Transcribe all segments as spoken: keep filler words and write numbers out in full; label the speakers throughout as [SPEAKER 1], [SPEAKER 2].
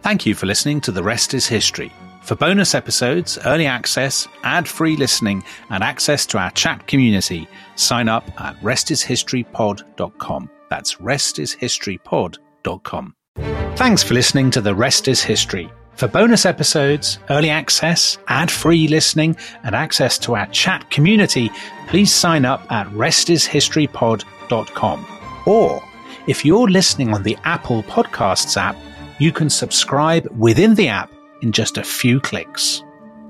[SPEAKER 1] Thank you for listening to The Rest is History. For bonus episodes, early access, ad-free listening, and access to our chat community, sign up at rest is history pod dot com. That's rest is history pod dot com. Thanks for listening to The Rest is History. For bonus episodes, early access, ad-free listening, and access to our chat community, please sign up at rest is history pod dot com. Or, if you're listening on the Apple Podcasts app, you can subscribe within the app in just a few clicks.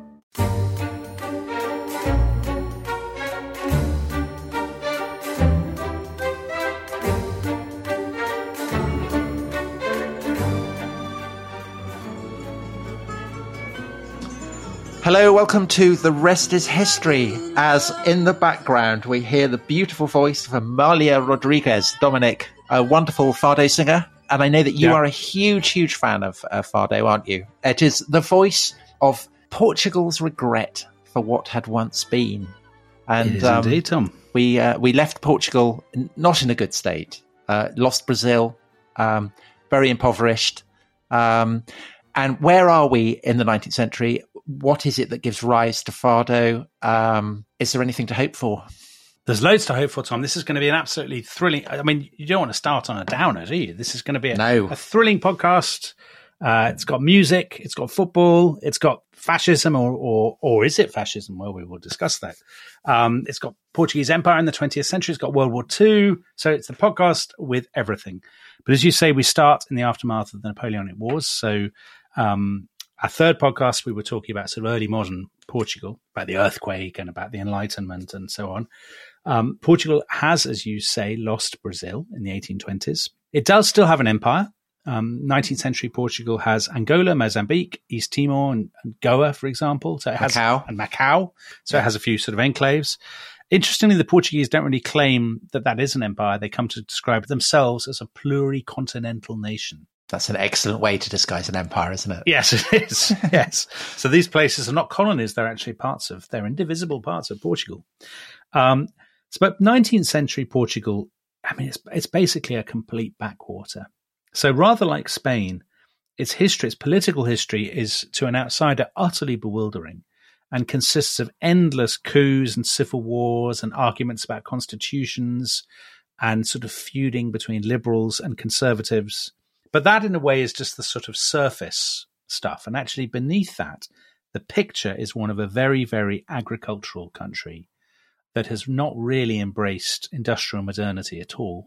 [SPEAKER 2] Hello, welcome to The Rest is History. As in the background, we hear the beautiful voice of Amalia Rodriguez. Dominic, a wonderful Fado singer. And I know that you yeah. are a huge, huge fan of uh, Fado, aren't you? It is the voice of Portugal's regret for what had once been. And
[SPEAKER 1] it is um, indeed, Tom.
[SPEAKER 2] We, uh, we left Portugal not in a good state. Uh, lost Brazil, um, very impoverished. Um, and where are we in the nineteenth century? What is it that gives rise to Fado? Um, is there anything to hope for?
[SPEAKER 1] There's loads to hope for, Tom. This is going to be an absolutely thrilling... I mean, you don't want to start on a downer, do you? This is going to be a,
[SPEAKER 2] no.
[SPEAKER 1] a thrilling podcast. Uh, it's got music, it's got football, it's got fascism, or or, or is it fascism? Well, we will discuss that. Um, it's got Portuguese Empire in the twentieth century, it's got World War Two, so it's the podcast with everything. But as you say, we start in the aftermath of the Napoleonic Wars, so... Um, Our third podcast, we were talking about sort of early modern Portugal, about the earthquake and about the Enlightenment and so on. Um, Portugal has, as you say, lost Brazil in the eighteen twenties. It does still have an empire. Um, nineteenth century Portugal has Angola, Mozambique, East Timor, and, and Goa, for example. So it has
[SPEAKER 2] Macau.
[SPEAKER 1] And Macau. So yeah. It has a few sort of enclaves. Interestingly, the Portuguese don't really claim that that is an empire. They come to describe themselves as a pluricontinental nation.
[SPEAKER 2] That's an excellent way to disguise an empire, isn't it?
[SPEAKER 1] Yes, it is. Yes. So these places are not colonies. They're actually parts of, they're indivisible parts of Portugal. Um, so, but nineteenth century Portugal, I mean, it's, it's basically a complete backwater. So rather like Spain, its history, its political history is to an outsider utterly bewildering and consists of endless coups and civil wars and arguments about constitutions and sort of feuding between liberals and conservatives. But that, in a way, is just the sort of surface stuff. And actually, beneath that, the picture is one of a very, very agricultural country that has not really embraced industrial modernity at all.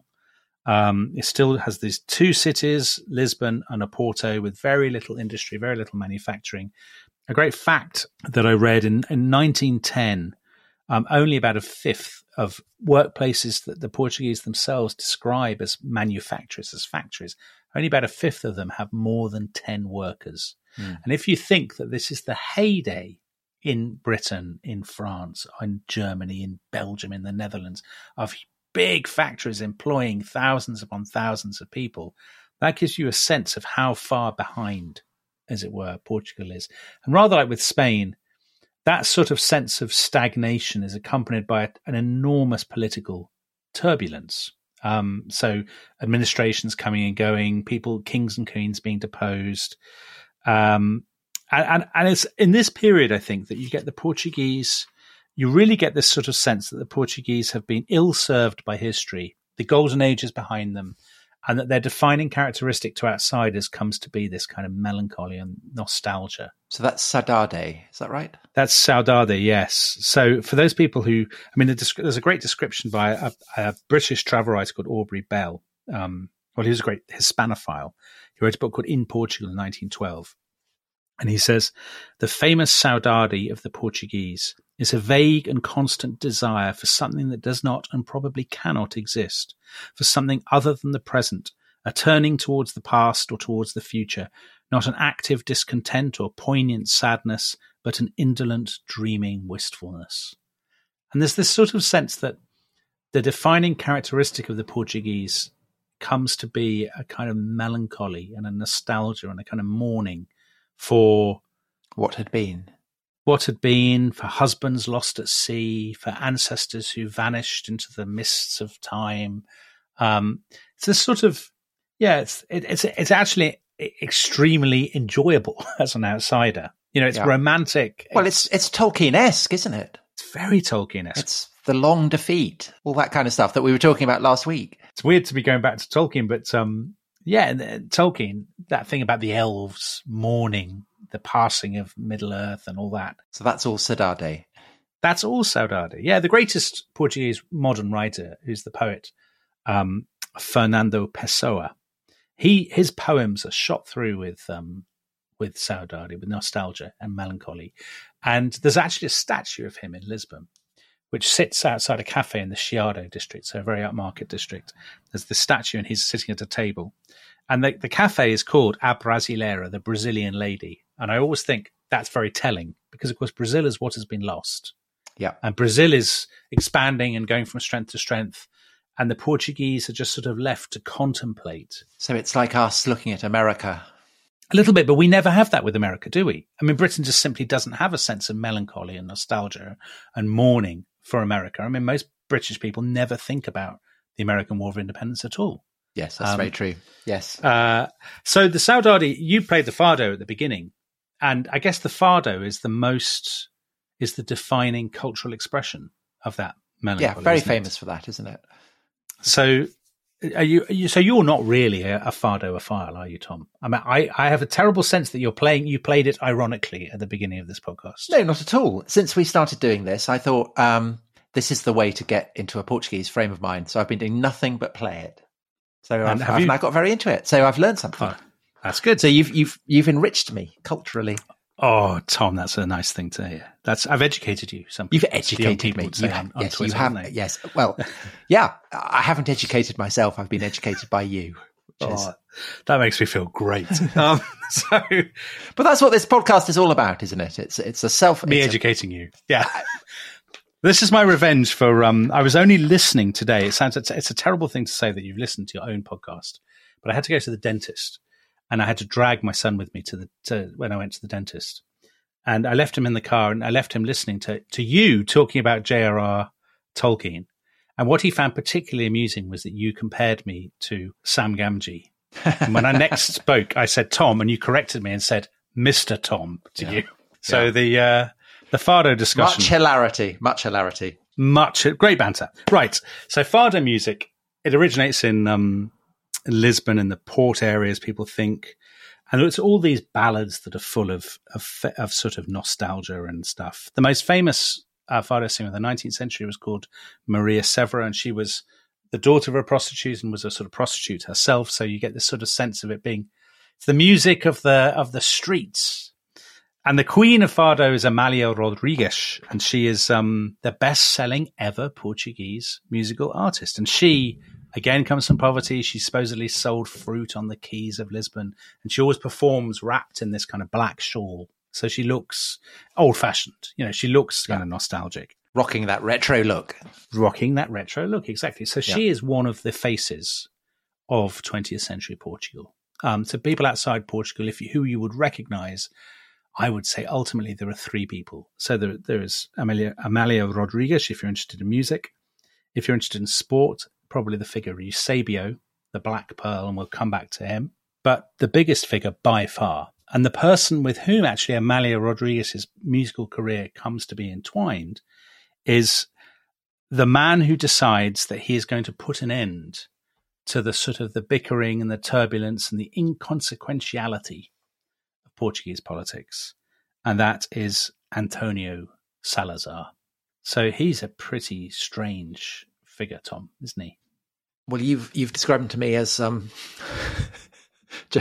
[SPEAKER 1] Um, it still has these two cities, Lisbon and Oporto, with very little industry, very little manufacturing. A great fact that I read in, in nineteen ten, um, only about a fifth of workplaces that the Portuguese themselves describe as manufacturers, as factories, only about a fifth of them have more than ten workers. Mm. And if you think that this is the heyday in Britain, in France, in Germany, in Belgium, in the Netherlands, of big factories employing thousands upon thousands of people, that gives you a sense of how far behind, as it were, Portugal is. And rather like with Spain, that sort of sense of stagnation is accompanied by an enormous political turbulence. Um, so administrations coming and going, people, kings and queens being deposed. Um, and, and, and it's in this period, I think, that you get the Portuguese, you really get this sort of sense that the Portuguese have been ill-served by history, the golden age is behind them, and that their defining characteristic to outsiders comes to be this kind of melancholy and nostalgia.
[SPEAKER 2] So that's saudade, is that right?
[SPEAKER 1] That's saudade, yes. So for those people who, I mean, there's a great description by a, a British travel writer called Aubrey Bell. Um, well, he was a great Hispanophile. He wrote a book called In Portugal in nineteen twelve. And he says, the famous saudade of the Portuguese is a vague and constant desire for something that does not and probably cannot exist, for something other than the present, a turning towards the past or towards the future, not an active discontent or poignant sadness, but an indolent, dreaming wistfulness. And there's this sort of sense that the defining characteristic of the Portuguese comes to be a kind of melancholy and a nostalgia and a kind of mourning for
[SPEAKER 2] what had been.
[SPEAKER 1] What had been, for husbands lost at sea, for ancestors who vanished into the mists of time. Um, it's this sort of, yeah, it's it, it's it's actually extremely enjoyable as an outsider. You know, it's
[SPEAKER 2] Yeah.
[SPEAKER 1] romantic.
[SPEAKER 2] Well, it's it's Tolkien-esque, isn't it?
[SPEAKER 1] It's very Tolkien-esque.
[SPEAKER 2] It's the long defeat, all that kind of stuff that we were talking about last week.
[SPEAKER 1] It's weird to be going back to Tolkien, but um, yeah, and, uh, Tolkien, that thing about the elves mourning the passing of Middle-earth and all that.
[SPEAKER 2] So that's all Saudade.
[SPEAKER 1] That's all Saudade. Yeah, the greatest Portuguese modern writer, who's the poet, um, Fernando Pessoa. He his poems are shot through with um, with Saudade, with nostalgia and melancholy. And there's actually a statue of him in Lisbon, which sits outside a cafe in the Chiado district, so a very upmarket district. There's the statue, and he's sitting at a table. And the, the cafe is called A Brasileira, the Brazilian lady. And I always think that's very telling, because, of course, Brazil is what has been lost.
[SPEAKER 2] Yeah.
[SPEAKER 1] And Brazil is expanding and going from strength to strength. And the Portuguese are just sort of left to contemplate.
[SPEAKER 2] So it's like us looking at America.
[SPEAKER 1] A little bit, but we never have that with America, do we? I mean, Britain just simply doesn't have a sense of melancholy and nostalgia and mourning for America. I mean, most British people never think about the American War of Independence at all.
[SPEAKER 2] Yes, that's
[SPEAKER 1] Um,
[SPEAKER 2] very true. Yes.
[SPEAKER 1] Uh, so the Saudade, you played the Fado at the beginning, and I guess the Fado is the most, is the defining cultural expression of that melancholy.
[SPEAKER 2] Yeah, very
[SPEAKER 1] isn't it?
[SPEAKER 2] famous for that, isn't it?
[SPEAKER 1] So are you, are you, so you're not really a, a Fado-ophile, are you, Tom? I mean, I, I have a terrible sense that you're playing, you played it ironically at the beginning of this podcast.
[SPEAKER 2] No, not at all. Since we started doing this, I thought um, this is the way to get into a Portuguese frame of mind. So I've been doing nothing but play it. So I've,
[SPEAKER 1] have
[SPEAKER 2] I've
[SPEAKER 1] you-
[SPEAKER 2] now got very into it. So I've learned something.
[SPEAKER 1] Oh, that's good.
[SPEAKER 2] So you've you've you've enriched me culturally.
[SPEAKER 1] Oh, Tom, that's a nice thing to hear. That's I've educated you. Some
[SPEAKER 2] You've
[SPEAKER 1] the young
[SPEAKER 2] educated
[SPEAKER 1] people
[SPEAKER 2] me.
[SPEAKER 1] would say
[SPEAKER 2] You,
[SPEAKER 1] on, on
[SPEAKER 2] yes,
[SPEAKER 1] Twitter,
[SPEAKER 2] you have.
[SPEAKER 1] haven't they?
[SPEAKER 2] Yes. Well, yeah. I haven't educated myself. I've been educated by you. Which is,
[SPEAKER 1] Oh, that makes me feel great. um, so
[SPEAKER 2] but that's what this podcast is all about, isn't it? It's it's a self.
[SPEAKER 1] me
[SPEAKER 2] it's a-
[SPEAKER 1] educating you, yeah. This is my revenge for. Um, I was only listening today. It sounds it's, it's a terrible thing to say that you've listened to your own podcast, but I had to go to the dentist, and I had to drag my son with me to the to when I went to the dentist, and I left him in the car, and I left him listening to to you talking about J R R Tolkien. And what he found particularly amusing was that you compared me to Sam Gamgee. And when I next spoke, I said Tom, and you corrected me and said Mister Tom to
[SPEAKER 2] Yeah.
[SPEAKER 1] you. So
[SPEAKER 2] Yeah.
[SPEAKER 1] the uh, the Fado discussion,
[SPEAKER 2] much hilarity. Much hilarity.
[SPEAKER 1] much great banter. Right. So Fado music, it originates in um, Lisbon and the port areas. People think, and it's all these ballads that are full of of, of sort of nostalgia and stuff. The most famous uh, Fado singer of the nineteenth century was called Maria Severo, and she was the daughter of a prostitute and was a sort of prostitute herself. So you get this sort of sense of it being it's the music of the of the streets. And the queen of Fado is Amália Rodrigues, and she is um, the best-selling ever Portuguese musical artist. And she, again, comes from poverty. She supposedly sold fruit on the quays of Lisbon, and she always performs wrapped in this kind of black shawl. So she looks old-fashioned. You know, she looks kind of nostalgic.
[SPEAKER 2] Rocking that retro look.
[SPEAKER 1] Rocking that retro look, exactly. So she
[SPEAKER 2] Yeah.
[SPEAKER 1] is one of the faces of twentieth century Portugal. Um, so people outside Portugal, if you, who you would recognize, I would say ultimately there are three people. So there, there is Amália, Amália Rodrigues, if you're interested in music. If you're interested in sport, probably the figure Eusebio, the Black Pearl, and we'll come back to him. But the biggest figure by far, and the person with whom actually Amália Rodrigues' musical career comes to be entwined, is the man who decides that he is going to put an end to the sort of the bickering and the turbulence and the inconsequentiality of Portuguese politics. And that is Antonio Salazar. So he's a pretty strange figure, Tom, isn't he?
[SPEAKER 2] Well, you've you've described him to me as um, the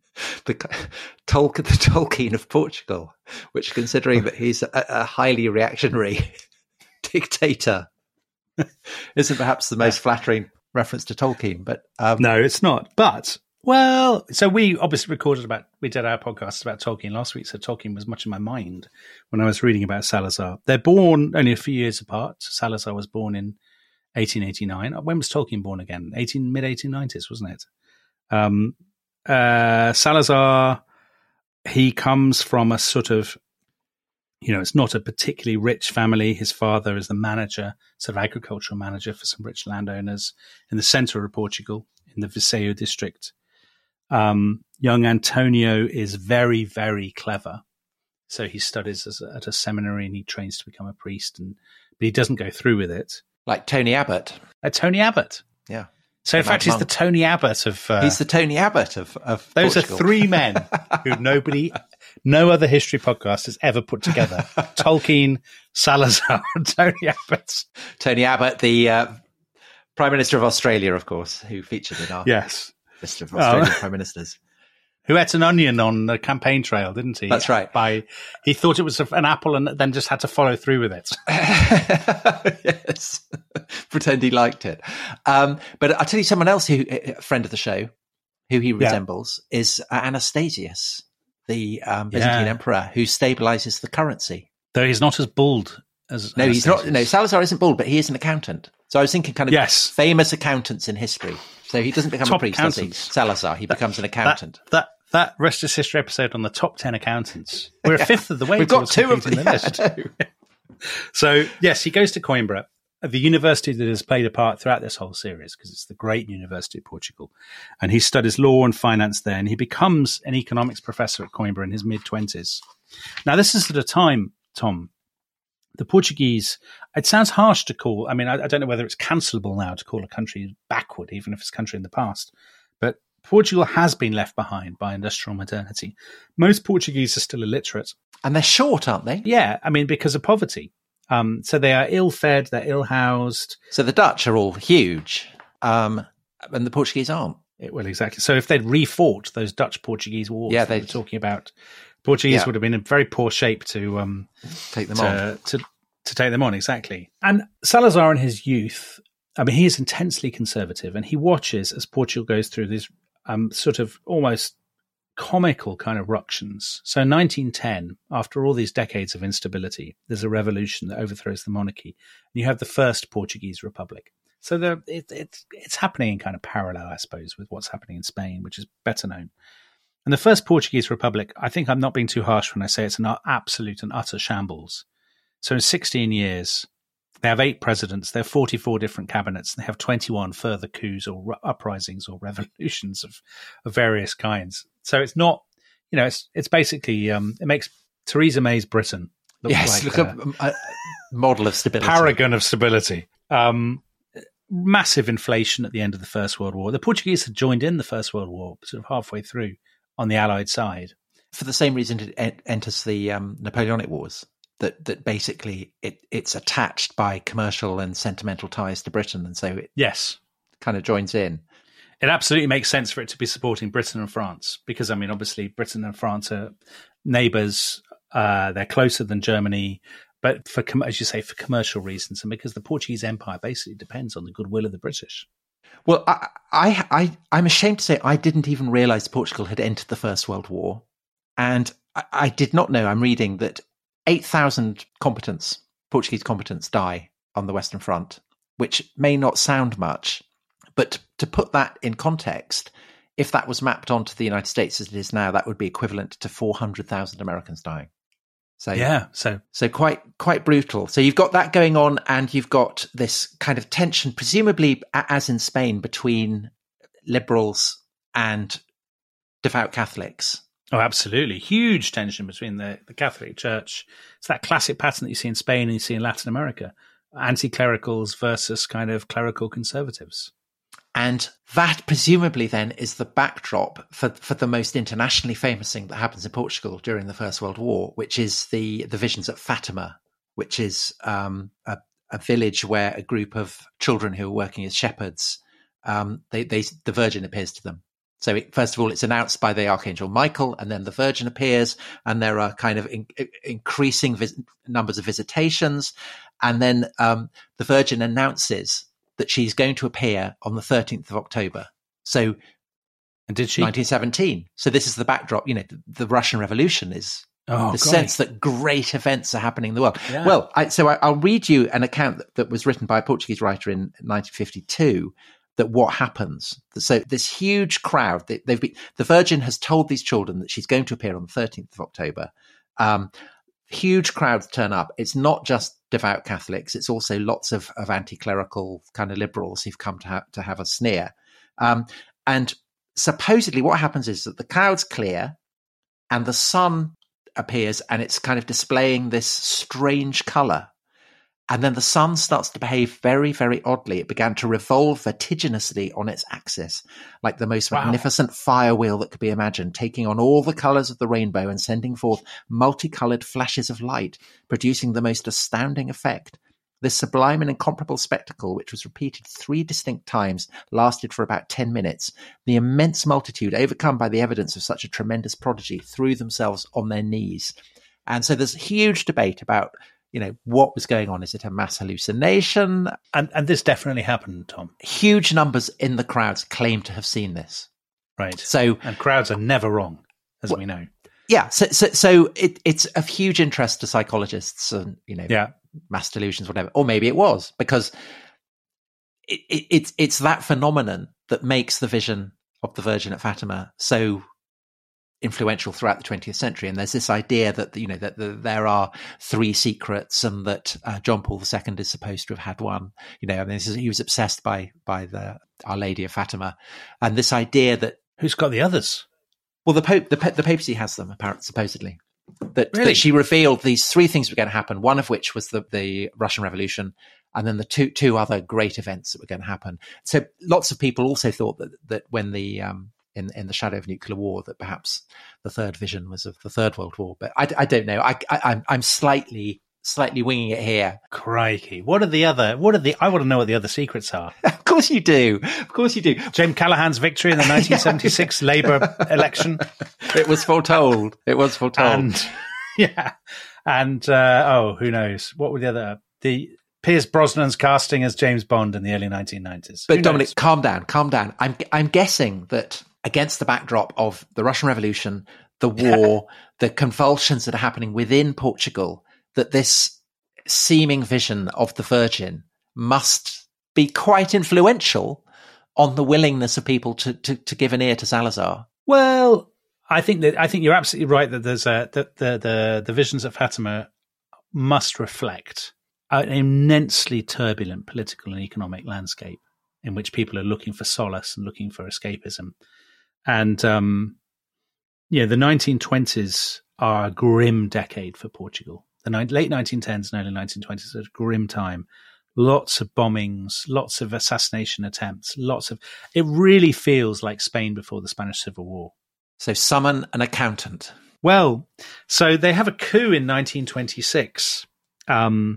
[SPEAKER 2] Tolkien, the Tolkien of Portugal, which, considering that he's a, a highly reactionary dictator, isn't perhaps the most flattering reference to Tolkien. But um,
[SPEAKER 1] No, it's not. But, well, so we obviously recorded about, we did our podcast about Tolkien last week, so Tolkien was much in my mind when I was reading about Salazar. They're born only a few years apart. Salazar was born in eighteen eighty-nine. When was Tolkien born again? eighteen mid eighteen nineties, wasn't it? Um, uh, Salazar, he comes from a sort of, you know, it's not a particularly rich family. His father is the manager, sort of agricultural manager for some rich landowners in the centre of Portugal, in the Viseu district. Um, young Antonio is very, very clever. So he studies as a, at a seminary and he trains to become a priest, and but he doesn't go through with it.
[SPEAKER 2] Like Tony Abbott.
[SPEAKER 1] Like Tony Abbott.
[SPEAKER 2] Yeah.
[SPEAKER 1] So in
[SPEAKER 2] The
[SPEAKER 1] fact,
[SPEAKER 2] Mad
[SPEAKER 1] he's the
[SPEAKER 2] Monk.
[SPEAKER 1] Tony Abbott of... Uh,
[SPEAKER 2] He's the Tony Abbott of, of
[SPEAKER 1] those
[SPEAKER 2] Portugal.
[SPEAKER 1] are three men who nobody, no other history podcast has ever put together. Tolkien, Salazar, and Tony Abbott.
[SPEAKER 2] Tony Abbott, the uh, Prime Minister of Australia, of course, who featured in our
[SPEAKER 1] Yes.
[SPEAKER 2] list of Australian
[SPEAKER 1] Oh.
[SPEAKER 2] Prime Ministers.
[SPEAKER 1] Who ate an onion on the campaign trail, didn't he?
[SPEAKER 2] That's right.
[SPEAKER 1] By he thought it was an apple and then just had to follow through with it.
[SPEAKER 2] Yes. Pretend he liked it. Um, but I'll tell you someone else who, a friend of the show, who he resembles, is uh, Anastasius, the um, Byzantine
[SPEAKER 1] Yeah.
[SPEAKER 2] emperor who stabilizes the currency.
[SPEAKER 1] Though he's not as bald as
[SPEAKER 2] No, he's not.
[SPEAKER 1] Anastasius.
[SPEAKER 2] No, Salazar isn't bald, but he is an accountant. So I was thinking kind of
[SPEAKER 1] Yes.
[SPEAKER 2] famous accountants in history. So he doesn't become
[SPEAKER 1] Top
[SPEAKER 2] a priest, does he?
[SPEAKER 1] accountants.
[SPEAKER 2] Salazar, he becomes an
[SPEAKER 1] That,
[SPEAKER 2] accountant.
[SPEAKER 1] that that Rest is History episode on the top ten accountants. We're a fifth of the way.
[SPEAKER 2] We've got
[SPEAKER 1] towards
[SPEAKER 2] two of
[SPEAKER 1] completing
[SPEAKER 2] them.
[SPEAKER 1] the list. So yes, he goes to Coimbra, the university that has played a part throughout this whole series, because it's the great University of Portugal, and he studies law and finance there, and he becomes an economics professor at Coimbra in his mid twenties. Now, this is at a time, Tom, the Portuguese. It sounds harsh to call. I mean, I, I don't know whether it's cancelable now to call a country backward, even if it's a country in the past, but Portugal has been left behind by industrial modernity. Most Portuguese are still illiterate.
[SPEAKER 2] And they're short, aren't they?
[SPEAKER 1] Yeah, I mean, because of poverty. Um, so they are ill-fed, they're ill-housed.
[SPEAKER 2] So the Dutch are all huge, um, and the Portuguese aren't.
[SPEAKER 1] It, well, exactly. So if they'd re-fought those Dutch-Portuguese wars
[SPEAKER 2] Yeah,
[SPEAKER 1] that
[SPEAKER 2] they-
[SPEAKER 1] we're talking about, Portuguese
[SPEAKER 2] Yeah.
[SPEAKER 1] would have been in very poor shape to um,
[SPEAKER 2] Take them on.
[SPEAKER 1] to, to to take them on, exactly. And Salazar in his youth, I mean, he is intensely conservative, and he watches as Portugal goes through these um, sort of almost comical kind of ructions. So in nineteen ten, after all these decades of instability, there's a revolution that overthrows the monarchy, and you have the first Portuguese Republic. So there, it, it, it's happening in kind of parallel, I suppose, with what's happening in Spain, which is better known. And the first Portuguese Republic, I think I'm not being too harsh when I say it's an absolute and utter shambles. So in sixteen years, they have eight presidents, they have forty-four different cabinets, and they have twenty-one further coups or uprisings or revolutions of, of various kinds. So it's not, you know, it's it's basically, um, it makes Theresa May's Britain look
[SPEAKER 2] Yes,
[SPEAKER 1] like
[SPEAKER 2] look
[SPEAKER 1] a
[SPEAKER 2] up a model of stability.
[SPEAKER 1] paragon of stability. Um, massive inflation at the end of the First World War. The Portuguese had joined in the First World War sort of halfway through on the Allied side.
[SPEAKER 2] For the same reason it en- enters the um, Napoleonic Wars. That that basically it, it's attached by commercial and sentimental ties to Britain, and so it
[SPEAKER 1] Yes.
[SPEAKER 2] kind of joins in.
[SPEAKER 1] It absolutely makes sense for it to be supporting Britain and France because, I mean, obviously Britain and France are neighbours. Uh, they're closer than Germany, but for, com- as you say, for commercial reasons and because the Portuguese Empire basically depends on the goodwill of the British.
[SPEAKER 2] Well, I, I, I, I'm ashamed to say I didn't even realise Portugal had entered the First World War. And I, I did not know, I'm reading that eight thousand combatants, Portuguese combatants, die on the Western Front, which may not sound much. But to put that in context, if that was mapped onto the United States as it is now, that would be equivalent to four hundred thousand Americans dying. So
[SPEAKER 1] Yeah, so
[SPEAKER 2] So quite quite brutal. So you've got that going on, and you've got this kind of tension, presumably a- as in Spain, between liberals and devout Catholics.
[SPEAKER 1] Oh, absolutely. Huge tension between the, the Catholic Church. It's that classic pattern that you see in Spain and you see in Latin America. Anti-clericals versus kind of clerical conservatives.
[SPEAKER 2] And that presumably then is the backdrop for, for the most internationally famous thing that happens in Portugal during the First World War, which is the, the visions at Fatima, which is um, a, a village where a group of children who are working as shepherds, um, they, they, the Virgin appears to them. So it, first of all, it's announced by the Archangel Michael, and then the Virgin appears, and there are kind of in, increasing vis- numbers of visitations. And then um, the Virgin announces that she's going to appear on the thirteenth of October. So
[SPEAKER 1] And did she?
[SPEAKER 2] nineteen seventeen. So this is the backdrop. You know, the, the Russian Revolution is
[SPEAKER 1] Oh,
[SPEAKER 2] the
[SPEAKER 1] golly.
[SPEAKER 2] sense that great events are happening in the world.
[SPEAKER 1] Yeah.
[SPEAKER 2] Well, I, so I, I'll read you an account that, that was written by a Portuguese writer in nineteen fifty-two. That what happens. So this huge crowd, they, they've been, the Virgin has told these children that she's going to appear on the thirteenth of October. Um, huge crowds turn up. It's not just devout Catholics. It's also lots of, of anti-clerical kind of liberals who've come to, ha- to have a sneer. Um, and supposedly what happens is that the clouds clear and the sun appears and it's kind of displaying this strange color. And then the sun starts to behave very, very oddly. It began to revolve vertiginously on its axis, like the most
[SPEAKER 1] Wow.
[SPEAKER 2] magnificent fire wheel that could be imagined, taking on all the colors of the rainbow and sending forth multicolored flashes of light, producing the most astounding effect. This sublime and incomparable spectacle, which was repeated three distinct times, lasted for about ten minutes. The immense multitude, overcome by the evidence of such a tremendous prodigy, threw themselves on their knees. And so there's a huge debate about, you know, what was going on. Is it a mass hallucination?
[SPEAKER 1] And and this definitely happened, Tom.
[SPEAKER 2] Huge numbers in the crowds claim to have seen this.
[SPEAKER 1] Right.
[SPEAKER 2] So,
[SPEAKER 1] and crowds are never wrong, as
[SPEAKER 2] well,
[SPEAKER 1] we know.
[SPEAKER 2] Yeah. So, so, so it, it's of huge interest to psychologists and, you know,
[SPEAKER 1] yeah.
[SPEAKER 2] mass delusions, whatever. Or maybe it was, because it, it, it's it's that phenomenon that makes the vision of the Virgin at Fatima so influential throughout the twentieth century. And there's this idea that, you know, that the, there are three secrets, and that uh, John Paul the Second is supposed to have had one. You know, I mean, this is, he was obsessed by by the Our Lady of Fatima, and this idea that
[SPEAKER 1] who's got the others?
[SPEAKER 2] Well, the Pope, the, the papacy has them, apparently, supposedly. That,
[SPEAKER 1] really?
[SPEAKER 2] that she revealed these three things were going to happen. One of which was the, the Russian Revolution, and then the two two other great events that were going to happen. So lots of people also thought that that when the um, in in the shadow of nuclear war, that perhaps the third vision was of the Third World War. But I, I don't know. I, I I'm I'm slightly slightly winging it here.
[SPEAKER 1] Crikey! What are the other? What are the? I want to know what the other secrets are.
[SPEAKER 2] Of course you do. Of course you do.
[SPEAKER 1] James Callaghan's victory in the nineteen seventy-six yeah. Labour election.
[SPEAKER 2] It was foretold. It was foretold.
[SPEAKER 1] And, yeah. And, uh, oh, who knows? What were the other? The Pierce Brosnan's casting as James Bond in the early nineteen nineties.
[SPEAKER 2] But who Dominic, knows? calm down, calm down. I'm, I'm guessing that against the backdrop of the Russian Revolution, the war, the convulsions that are happening within Portugal, that this seeming vision of the Virgin must be quite influential on the willingness of people to, to, to give an ear to Salazar.
[SPEAKER 1] Well, I think that I think you're absolutely right that there's a that the the the visions at Fatima must reflect an immensely turbulent political and economic landscape in which people are looking for solace and looking for escapism. And um, yeah, the nineteen twenties are a grim decade for Portugal. The ni- late nineteen tens and early nineteen twenties are a grim time. Lots of bombings, lots of assassination attempts, lots of. It really feels like Spain before the Spanish Civil War.
[SPEAKER 2] So summon an accountant.
[SPEAKER 1] Well, so they have a coup in nineteen twenty-six. Um,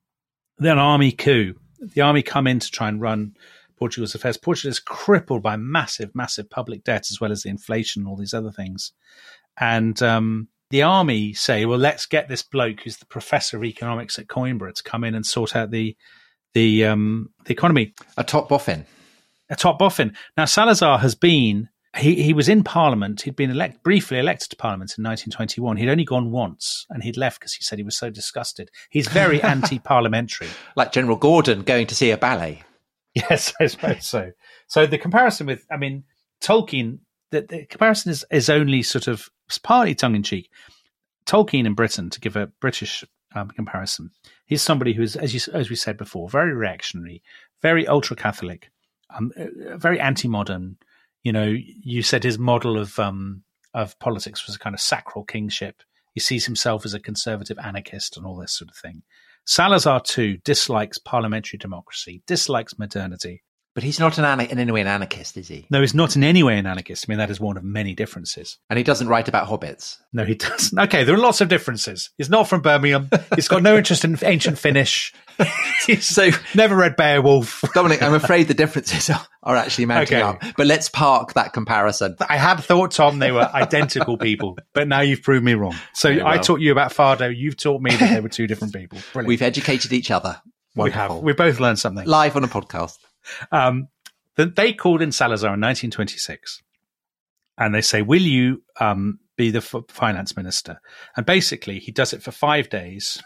[SPEAKER 1] an army coup. The army come in to try and run Portugal's affairs. Portugal is crippled by massive, massive public debt, as well as the inflation and all these other things. And um, the army say, well, let's get this bloke who's the professor of economics at Coimbra to come in and sort out the the um, the economy.
[SPEAKER 2] A top boffin.
[SPEAKER 1] A top boffin. Now, Salazar has been, he, he was in Parliament. He'd been elect, briefly elected to Parliament in nineteen twenty-one. He'd only gone once, and he'd left because he said he was so disgusted. He's very anti-parliamentary.
[SPEAKER 2] Like General Gordon going to see a ballet.
[SPEAKER 1] Yes, I suppose so. So the comparison with, I mean, Tolkien, the, the comparison is, is only sort of partly tongue-in-cheek. Tolkien in Britain, to give a British um, comparison, he's somebody who is, as you, as we said before, very reactionary, very ultra-Catholic, um, very anti-modern. You know, you said his model of um, of politics was a kind of sacral kingship. He sees himself as a conservative anarchist and all this sort of thing. Salazar, too, dislikes parliamentary democracy, dislikes modernity.
[SPEAKER 2] But he's not an an- in any way an anarchist, is he?
[SPEAKER 1] No, he's not in any way an anarchist. I mean, that is one of many differences.
[SPEAKER 2] And he doesn't write about hobbits.
[SPEAKER 1] No, he doesn't. Okay, there are lots of differences. He's not from Birmingham. He's got no interest in ancient Finnish. He's
[SPEAKER 2] so
[SPEAKER 1] never read Beowulf.
[SPEAKER 2] Dominic, I'm afraid the differences are, are actually mounting
[SPEAKER 1] okay.
[SPEAKER 2] up. But let's park that comparison.
[SPEAKER 1] I had thought, Tom, they were identical people, but now you've proved me wrong. So well. I taught you about Fardo. You've taught me that they were two different people. Brilliant.
[SPEAKER 2] We've educated each other. Wonderful.
[SPEAKER 1] We have. We both learned something.
[SPEAKER 2] Live on a podcast.
[SPEAKER 1] Um, They called in Salazar in nineteen twenty-six, and they say, will you um, be the f- finance minister? And basically, he does it for five days.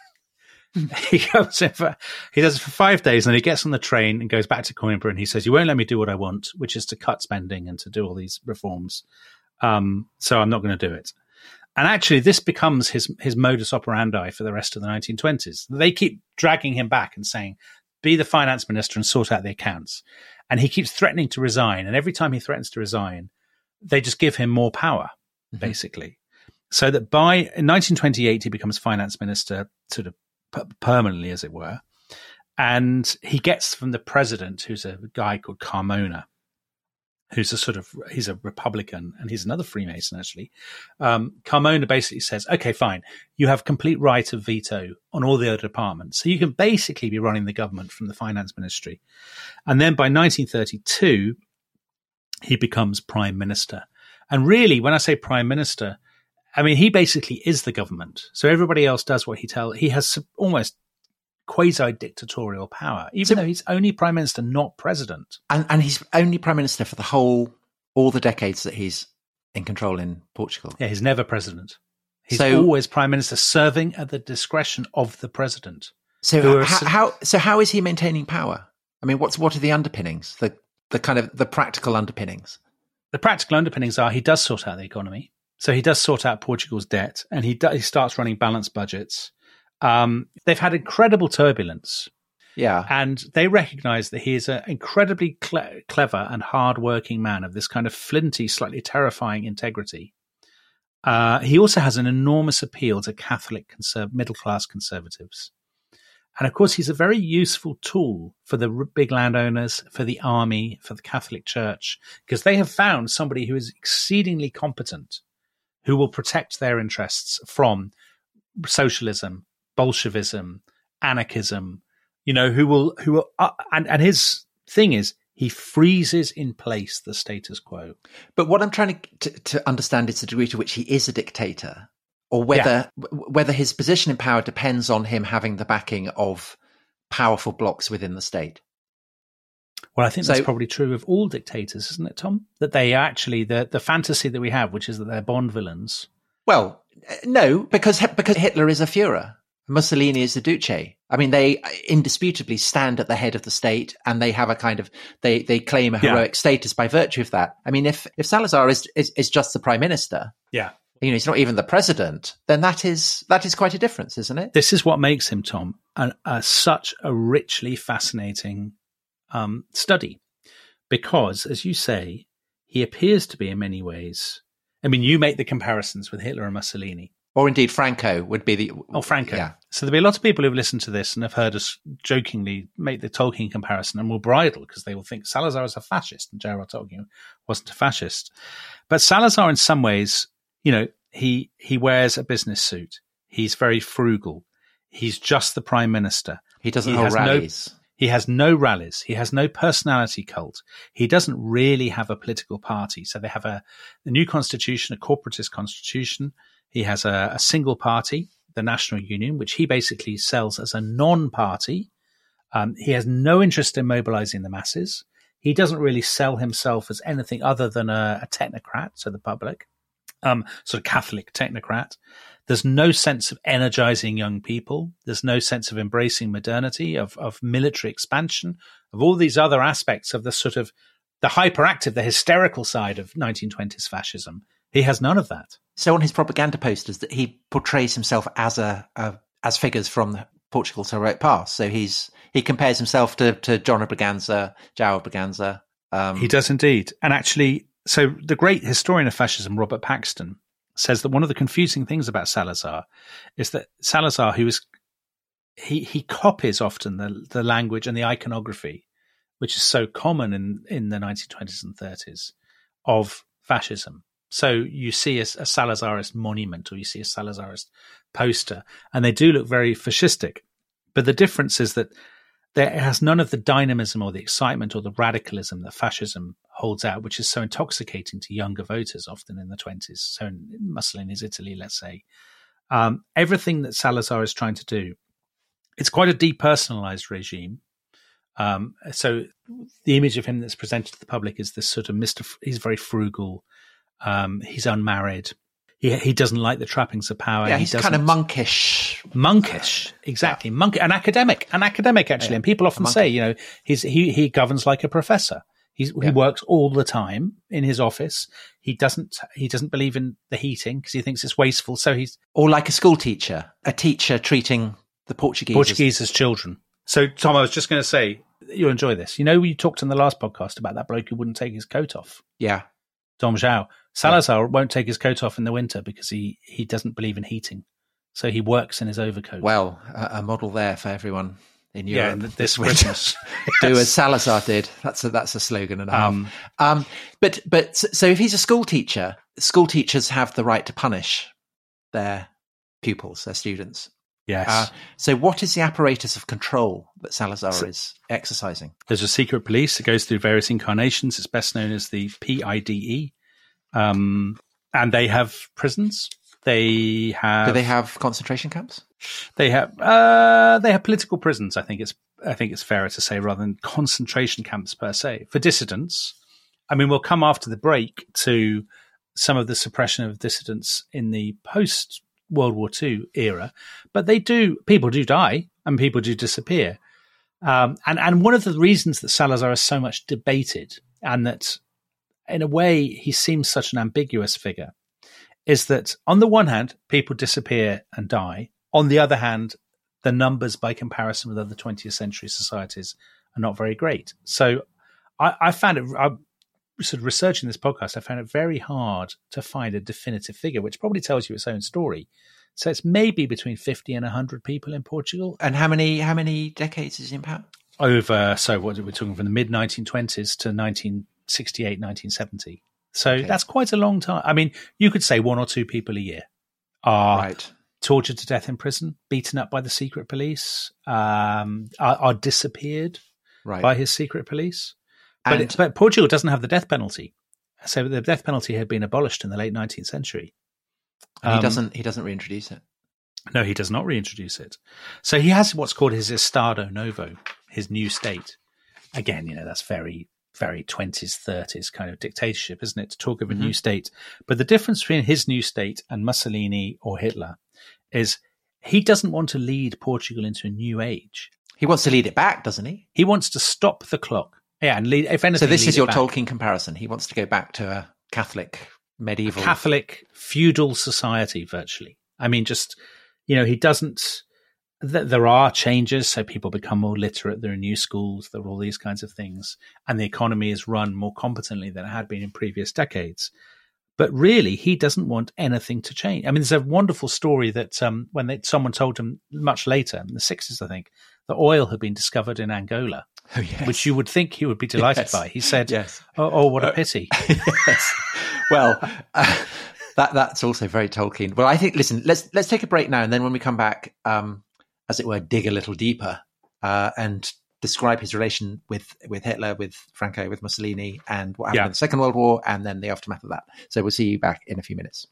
[SPEAKER 1] he goes in for, he does it for five days, and then he gets on the train and goes back to Coimbra, and he says, you won't let me do what I want, which is to cut spending and to do all these reforms. Um, so I'm not going to do it. And actually, this becomes his his modus operandi for the rest of the nineteen twenties. They keep dragging him back and saying, be the finance minister and sort out the accounts. And he keeps threatening to resign. And every time he threatens to resign, they just give him more power, mm-hmm. basically. So that by in nineteen twenty-eight, he becomes finance minister sort of p- permanently, as it were. And he gets from the president, who's a guy called Carmona, who's a sort of, he's a Republican and he's another Freemason, actually. Um, Carmona basically says, okay, fine, you have complete right of veto on all the other departments. So you can basically be running the government from the finance ministry. And then by nineteen thirty-two, he becomes prime minister. And really, when I say prime minister, I mean, he basically is the government. So everybody else does what he tells. He has almost quasi-dictatorial power, even so, though he's only prime minister, not president.
[SPEAKER 2] And, and he's only prime minister for the whole, all the decades that he's in control in Portugal.
[SPEAKER 1] Yeah, he's never president. He's
[SPEAKER 2] so,
[SPEAKER 1] always prime minister, serving at the discretion of the president.
[SPEAKER 2] So how, how so how is he maintaining power? I mean, what's what are the underpinnings, the the kind of the practical underpinnings?
[SPEAKER 1] The practical underpinnings are he does sort out the economy. So he does sort out Portugal's debt, and he do, he starts running balanced budgets. Um, they've had incredible turbulence.
[SPEAKER 2] Yeah.
[SPEAKER 1] And they recognize that he is an incredibly cle- clever and hardworking man of this kind of flinty, slightly terrifying integrity. Uh, he also has an enormous appeal to Catholic conserv- middle-class conservatives. And of course, he's a very useful tool for the r- big landowners, for the army, for the Catholic Church, because they have found somebody who is exceedingly competent, who will protect their interests from socialism, Bolshevism, anarchism, you know, who will, who will, uh, and, and his thing is he freezes in place the status quo.
[SPEAKER 2] But what I'm trying to, to, to understand is the degree to which he is a dictator, or whether, yeah. whether his position in power depends on him having the backing of powerful blocks within the state.
[SPEAKER 1] Well, I think
[SPEAKER 2] so,
[SPEAKER 1] that's probably true of all dictators, isn't it, Tom? That they actually, the, the fantasy that we have, which is that they're Bond villains.
[SPEAKER 2] Well, no, because, because Hitler is a Führer. Mussolini is the Duce. I mean, they indisputably stand at the head of the state, and they have a kind of they they claim a heroic yeah. status by virtue of that. I mean, if if Salazar is, is is just the prime minister,
[SPEAKER 1] yeah,
[SPEAKER 2] you know, he's not even the president, then that is that is quite a difference, isn't it?
[SPEAKER 1] This is what makes him, Tom, an, a, such a richly fascinating um, study, because, as you say, he appears to be in many ways. I mean, you make the comparisons with Hitler and Mussolini.
[SPEAKER 2] Or indeed, Franco would be the...
[SPEAKER 1] Oh, Franco.
[SPEAKER 2] Yeah.
[SPEAKER 1] So there'll be a lot of people who've listened to this and have heard us jokingly make the Tolkien comparison and will bridle because they will think Salazar is a fascist and J R R Tolkien wasn't a fascist. But Salazar, in some ways, you know, he he wears a business suit. He's very frugal. He's just the prime minister.
[SPEAKER 2] He doesn't he hold rallies.
[SPEAKER 1] No, he has no rallies. He has no personality cult. He doesn't really have a political party. So they have a, a new constitution, a corporatist constitution. He has a, a single party, the National Union, which he basically sells as a non-party. Um, he has no interest in mobilizing the masses. He doesn't really sell himself as anything other than a, a technocrat to the public, um, sort of Catholic technocrat. There's no sense of energizing young people. There's no sense of embracing modernity, of, of military expansion, of all these other aspects of the sort of the hyperactive, the hysterical side of nineteen twenties fascism. He has none of that.
[SPEAKER 2] So on his propaganda posters, that he portrays himself as a, a as figures from Portugal's heroic past. So he's he compares himself to to John of Braganza, João of Braganza. Um,
[SPEAKER 1] he does indeed, and actually, so the great historian of fascism, Robert Paxton, says that one of the confusing things about Salazar is that Salazar, who is he he copies often the the language and the iconography, which is so common in in the nineteen twenties and thirties of fascism. So you see a, a Salazarist monument or you see a Salazarist poster, and they do look very fascistic. But the difference is that there, it has none of the dynamism or the excitement or the radicalism that fascism holds out, which is so intoxicating to younger voters often in the twenties. So in Mussolini's Italy, let's say. Um, everything that Salazar is trying to do, it's quite a depersonalized regime. Um, so the image of him that's presented to the public is this sort of Mister F- he's very frugal. Um, he's unmarried. He he doesn't like the trappings of power.
[SPEAKER 2] Yeah,
[SPEAKER 1] he
[SPEAKER 2] he's kind of monkish.
[SPEAKER 1] Monkish, exactly. Yeah. Monk, an academic, an academic actually. Yeah. And people often say, you know, he's he he governs like a professor. He's yeah. he works all the time in his office. He doesn't he doesn't believe in the heating because he thinks it's wasteful. So he's
[SPEAKER 2] or like a school teacher, a teacher treating the Portuguese
[SPEAKER 1] Portuguese
[SPEAKER 2] as,
[SPEAKER 1] as children. So Tom, I was just going to say, you'll enjoy this. You know, we talked in the last podcast about that bloke who wouldn't take his coat off.
[SPEAKER 2] Yeah.
[SPEAKER 1] Dom Zhao. Salazar yeah. won't take his coat off in the winter because he, he doesn't believe in heating. So he works in his overcoat.
[SPEAKER 2] Well, a, a model there for everyone in Europe.
[SPEAKER 1] Yeah, this Christmas.
[SPEAKER 2] Do yes. as Salazar did. That's a, that's a slogan and a half. Um, um, but, but so if he's a school teacher, school teachers have the right to punish their pupils, their students.
[SPEAKER 1] Yes.
[SPEAKER 2] Uh, so what is the apparatus of control that Salazar so, is exercising?
[SPEAKER 1] There's a secret police. It goes through various incarnations. It's best known as the P I D E. Um, and they have prisons. They have.
[SPEAKER 2] Do they have concentration camps?
[SPEAKER 1] They have. Uh, they have political prisons. I think it's. I think it's fairer to say rather than concentration camps per se for dissidents. I mean, we'll come after the break to some of the suppression of dissidents in the post World War Two era, but they do. People do die and people do disappear. Um, and and one of the reasons that Salazar is so much debated and that, in a way, he seems such an ambiguous figure, is that on the one hand, people disappear and die. On the other hand, the numbers by comparison with other twentieth century societies are not very great. So I, I found it, I sort of researching this podcast, I found it very hard to find a definitive figure, which probably tells you its own story. So it's maybe between fifty and one hundred people in Portugal.
[SPEAKER 2] And how many how many decades is he in power?
[SPEAKER 1] Over, so what are we talking, from the mid nineteen twenties to nineteen sixty-eight, nineteen seventy. So okay. That's quite a long time. I mean, you could say one or two people a year are
[SPEAKER 2] right.
[SPEAKER 1] tortured to death in prison, beaten up by the secret police, um, are, are disappeared
[SPEAKER 2] right.
[SPEAKER 1] by his secret police.
[SPEAKER 2] And
[SPEAKER 1] but, it, but Portugal doesn't have the death penalty. So the death penalty had been abolished in the late nineteenth century.
[SPEAKER 2] And he um, doesn't. He doesn't reintroduce it.
[SPEAKER 1] No, he does not reintroduce it. So he has what's called his Estado Novo, his new state. Again, you know, that's very, very twenties, thirties kind of dictatorship, isn't it? To talk of a mm-hmm. new state. But the difference between his new state and Mussolini or Hitler is he doesn't want to lead Portugal into a new age.
[SPEAKER 2] He wants to lead it back, doesn't he?
[SPEAKER 1] He wants to stop the clock. Yeah, and lead, if anything.
[SPEAKER 2] So this is your
[SPEAKER 1] back.
[SPEAKER 2] Tolkien comparison. He wants to go back to a Catholic medieval,
[SPEAKER 1] a Catholic feudal society, virtually. I mean, just, you know, he doesn't. Th- there are changes, so people become more literate. There are new schools. There are all these kinds of things, and the economy is run more competently than it had been in previous decades. But really, he doesn't want anything to change. I mean, there's a wonderful story that um, when they, someone told him much later, in the sixties, I think, that oil had been discovered in Angola,
[SPEAKER 2] oh, yes.
[SPEAKER 1] which you would think he would be delighted
[SPEAKER 2] yes.
[SPEAKER 1] by. He said,
[SPEAKER 2] yes.
[SPEAKER 1] oh, oh, what a pity.
[SPEAKER 2] Uh, yes. Well, uh, that that's also very Tolkien. Well, I think, listen, let's let's take a break now, and then when we come back, um, as it were, dig a little deeper uh, and describe his relation with, with Hitler, with Franco, with Mussolini, and what happened yeah. in the Second World War, and then the aftermath of that. So we'll see you back in a few minutes.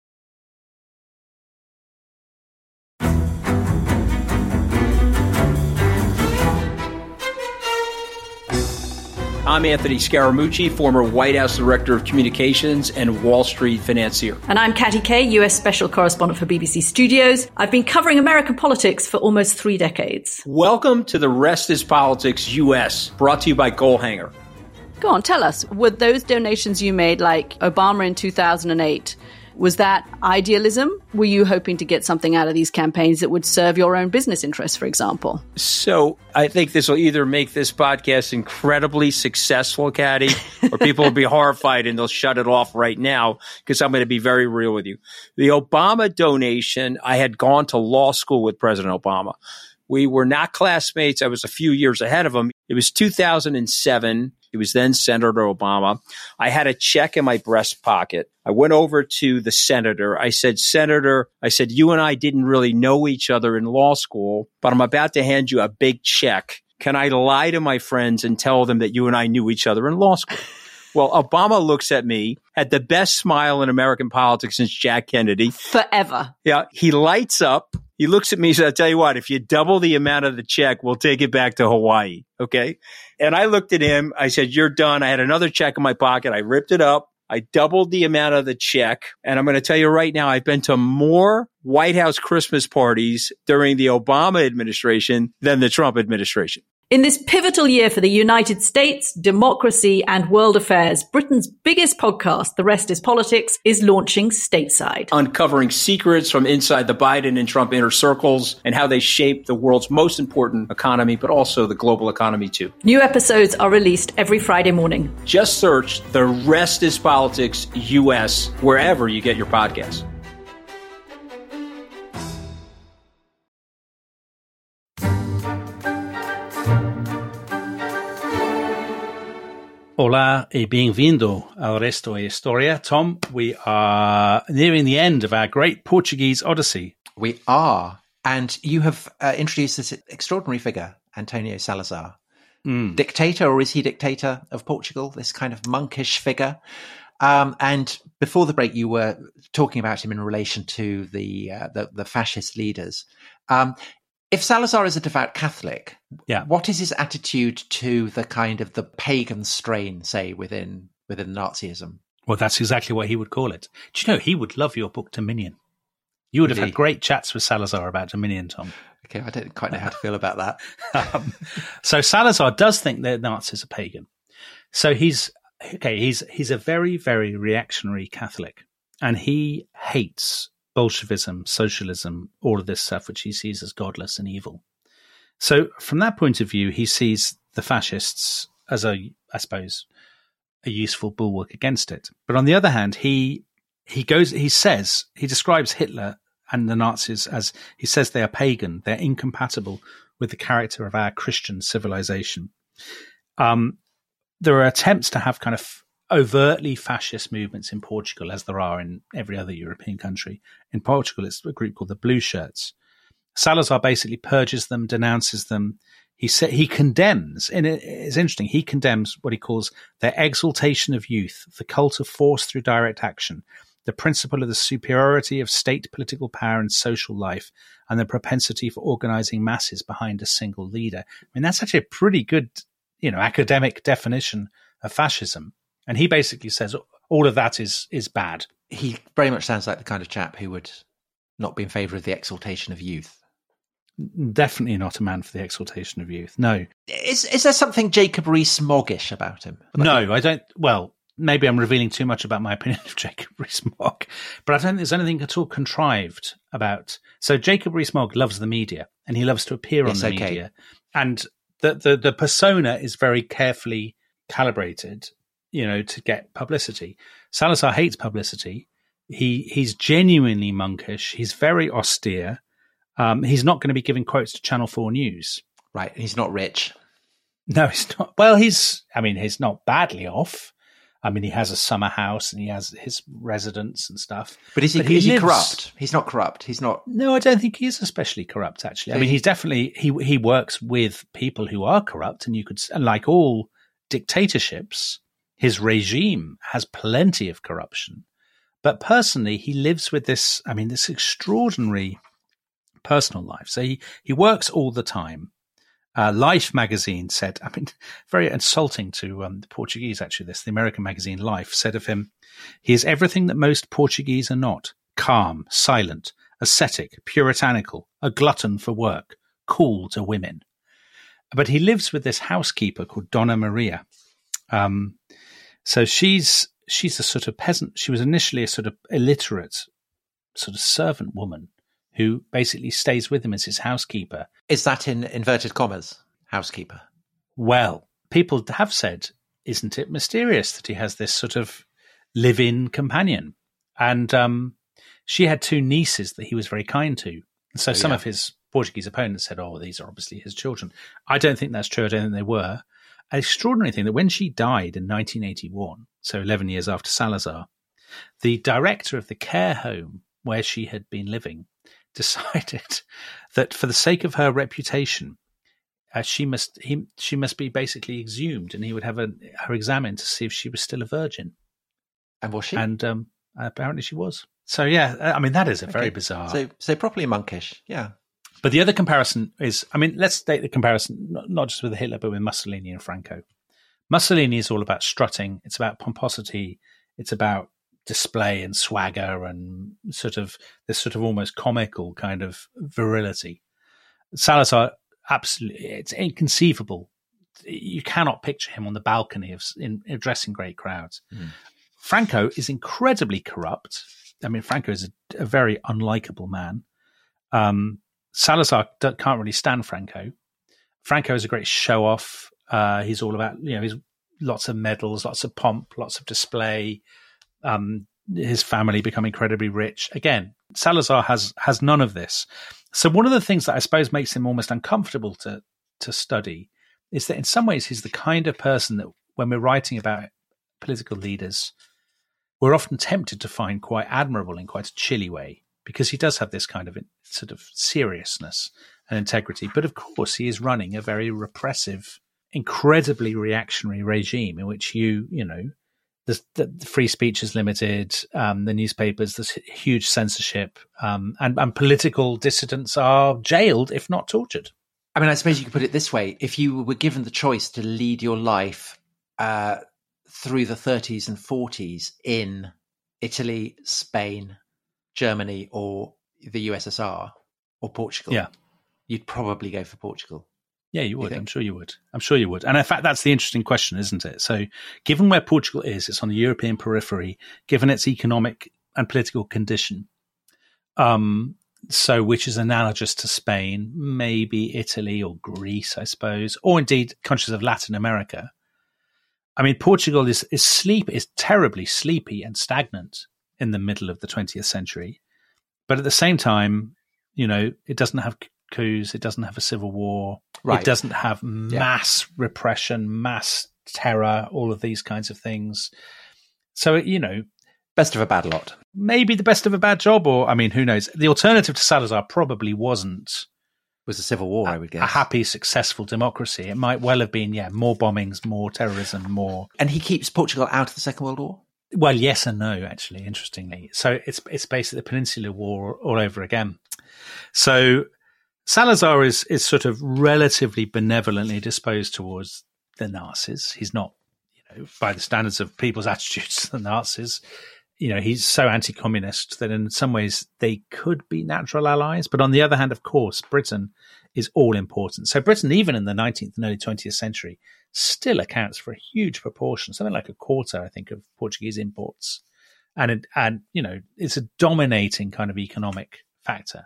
[SPEAKER 3] I'm Anthony Scaramucci, former White House Director of Communications and Wall Street financier.
[SPEAKER 4] And I'm Katty Kay, U S Special Correspondent for B B C Studios. I've been covering American politics for almost three decades.
[SPEAKER 3] Welcome to The Rest is Politics U S, brought to you by Goalhanger.
[SPEAKER 4] Go on, tell us, were those donations you made, like Obama in two thousand eight, was that idealism? Were you hoping to get something out of these campaigns that would serve your own business interests, for example?
[SPEAKER 3] So I think this will either make this podcast incredibly successful, Katty, or people will be horrified and they'll shut it off right now because I'm going to be very real with you. The Obama donation, I had gone to law school with President Obama. We were not classmates. I was a few years ahead of him. It was two thousand seven. It was then Senator Obama. I had a check in my breast pocket. I went over to the senator. I said, Senator, I said, you and I didn't really know each other in law school, but I'm about to hand you a big check. Can I lie to my friends and tell them that you and I knew each other in law school? Well, Obama looks at me, had the best smile in American politics since Jack Kennedy.
[SPEAKER 4] Forever.
[SPEAKER 3] Yeah. He lights up. He looks at me and says, I'll tell you what, if you double the amount of the check, we'll take it back to Hawaii. Okay. And I looked at him. I said, you're done. I had another check in my pocket. I ripped it up. I doubled the amount of the check. And I'm going to tell you right now, I've been to more White House Christmas parties during the Obama administration than the Trump administration.
[SPEAKER 4] In this pivotal year for the United States, democracy, and world affairs, Britain's biggest podcast, The Rest is Politics, is launching stateside.
[SPEAKER 3] Uncovering secrets from inside the Biden and Trump inner circles and how they shape the world's most important economy, but also the global economy too.
[SPEAKER 4] New episodes are released every Friday morning.
[SPEAKER 3] Just search The Rest is Politics U S wherever you get your podcasts.
[SPEAKER 1] Hola y bienvenido al Resto es Historia. Tom, we are nearing the end of our great Portuguese odyssey.
[SPEAKER 2] We are. And you have uh, introduced this extraordinary figure, Antonio Salazar. Mm. Dictator, or is he dictator of Portugal? This kind of monkish figure. Um, and before the break, you were talking about him in relation to the uh, the, the fascist leaders. Um, If Salazar is a devout Catholic,
[SPEAKER 1] yeah.
[SPEAKER 2] what is his attitude to the kind of the pagan strain, say, within within Nazism?
[SPEAKER 1] Well, that's exactly what he would call it. Do you know, he would love your book, Dominion. You would have had great chats with Salazar about Dominion, Tom.
[SPEAKER 2] Okay, I don't quite know how to feel about that.
[SPEAKER 1] um, so Salazar does think that Nazis are pagan. So he's, okay, he's he's a very, very reactionary Catholic, and he hates Bolshevism, socialism, all of this stuff, which he sees as godless and evil. So from that point of view, he sees the fascists as a, I suppose, a useful bulwark against it. But on the other hand, he he goes, he says, he describes Hitler and the Nazis as, he says they are pagan, they're incompatible with the character of our Christian civilization. Um, there are attempts to have kind of overtly fascist movements in Portugal, as there are in every other European country. In Portugal, it's a group called the Blue Shirts. Salazar basically purges them, denounces them. He sa- he condemns, and it, it's interesting, he condemns what he calls their exaltation of youth, the cult of force through direct action, the principle of the superiority of state political power and social life, and the propensity for organizing masses behind a single leader. I mean, that's actually a pretty good, you know, academic definition of fascism. And he basically says all of that is is bad.
[SPEAKER 2] He very much sounds like the kind of chap who would not be in favour of the exaltation of youth.
[SPEAKER 1] Definitely not a man for the exaltation of youth. No.
[SPEAKER 2] Is is there something Jacob Rees-Moggish about him? Like
[SPEAKER 1] no,
[SPEAKER 2] he-
[SPEAKER 1] I don't. Well, maybe I'm revealing too much about my opinion of Jacob Rees-Mogg, but I don't think there's anything at all contrived about. So Jacob Rees-Mogg loves the media, and he loves to appear on
[SPEAKER 2] yes,
[SPEAKER 1] the
[SPEAKER 2] okay.
[SPEAKER 1] media. And the, the, the persona is very carefully calibrated, you know, to get publicity. Salazar hates publicity. He he's genuinely monkish. He's very austere. Um, he's not going to be giving quotes to Channel four News.
[SPEAKER 2] Right. He's not rich.
[SPEAKER 1] No, he's not. Well, he's, I mean, he's not badly off. I mean, he has a summer house and he has his residence and stuff.
[SPEAKER 2] But is he,
[SPEAKER 1] but he
[SPEAKER 2] is he
[SPEAKER 1] lives,
[SPEAKER 2] corrupt? He's not corrupt. He's not.
[SPEAKER 1] No, I don't think he is especially corrupt, actually. I mean, he's definitely, he he works with people who are corrupt, and you could, and like all dictatorships, his regime has plenty of corruption. But personally, he lives with this, I mean, this extraordinary personal life. So he, he works all the time. Uh, Life magazine said, I mean, very insulting to um, the Portuguese, actually, this, the American magazine Life said of him, he is everything that most Portuguese are not: calm, silent, ascetic, puritanical, a glutton for work, cool to women. But he lives with this housekeeper called Donna Maria. Um, so she's, she's a sort of peasant. She was initially a sort of illiterate sort of servant woman who basically stays with him as his housekeeper.
[SPEAKER 2] Is that in inverted commas, housekeeper?
[SPEAKER 1] Well, people have said, isn't it mysterious that he has this sort of live-in companion? And um, she had two nieces that he was very kind to. So oh, some yeah. of his Portuguese opponents said, oh, these are obviously his children. I don't think that's true. I don't think they were. An extraordinary thing that when she died in nineteen eighty-one, so eleven years after Salazar, the director of the care home where she had been living decided that for the sake of her reputation, uh, she must he, she must be basically exhumed, and he would have a, her examined to see if she was still a virgin.
[SPEAKER 2] And was she?
[SPEAKER 1] And um, apparently she was. So yeah, I mean, that is a okay. very bizarre.
[SPEAKER 2] So, so properly monkish, yeah.
[SPEAKER 1] But the other comparison is, I mean, let's take the comparison not, not just with Hitler, but with Mussolini and Franco. Mussolini is all about strutting. It's about pomposity. It's about display and swagger and sort of this sort of almost comical kind of virility. Salazar absolutely, it's inconceivable. You cannot picture him on the balcony of in, addressing great crowds. Mm. Franco is incredibly corrupt. I mean, Franco is a, a very unlikable man. Um, Salazar d- can't really stand Franco. Franco is a great show-off. Uh, he's all about, you know, he's lots of medals, lots of pomp, lots of display. Um, his family become incredibly rich. Again, Salazar has has none of this. So one of the things that I suppose makes him almost uncomfortable to to study is that in some ways he's the kind of person that when we're writing about political leaders, we're often tempted to find quite admirable in quite a chilly way, because he does have this kind of sort of seriousness and integrity. But of course, he is running a very repressive, incredibly reactionary regime in which you, you know, the, the free speech is limited, um, the newspapers, there's huge censorship, um, and, and political dissidents are jailed, if not tortured.
[SPEAKER 2] I mean, I suppose you could put it this way. If you were given the choice to lead your life uh, through the thirties and forties in Italy, Spain, Germany, or the U S S R, or Portugal,
[SPEAKER 1] yeah,
[SPEAKER 2] you'd probably go for Portugal.
[SPEAKER 1] Yeah, you would. You I'm sure you would. I'm sure you would. And in fact, that's the interesting question, isn't it? So given where Portugal is, it's on the European periphery, given its economic and political condition, um, so which is analogous to Spain, maybe Italy or Greece, I suppose, or indeed countries of Latin America. I mean, Portugal is, is sleep is terribly sleepy and stagnant in the middle of the twentieth century. But at the same time, you know, it doesn't have coups, it doesn't have a civil war, right. It doesn't have mass yeah. repression, mass terror, all of these kinds of things. So, you know,
[SPEAKER 2] best of a bad lot.
[SPEAKER 1] Maybe the best of a bad job, or, I mean, who knows? The alternative to Salazar probably wasn't
[SPEAKER 2] was a civil war,
[SPEAKER 1] a,
[SPEAKER 2] I would guess.
[SPEAKER 1] A happy, successful democracy. It might well have been, yeah, more bombings, more terrorism, more.
[SPEAKER 2] And he keeps Portugal out of the Second World War?
[SPEAKER 1] Well, yes and no, actually, interestingly. So it's it's basically the Peninsular War all over again. So Salazar is is sort of relatively benevolently disposed towards the Nazis. He's not, you know, by the standards of people's attitudes to the Nazis, you know, he's so anti-communist that in some ways they could be natural allies. But on the other hand, of course, Britain is all important. So Britain, even in the nineteenth and early twentieth century, still accounts for a huge proportion, something like a quarter, I think, of Portuguese imports. And, it, and you know, it's a dominating kind of economic factor.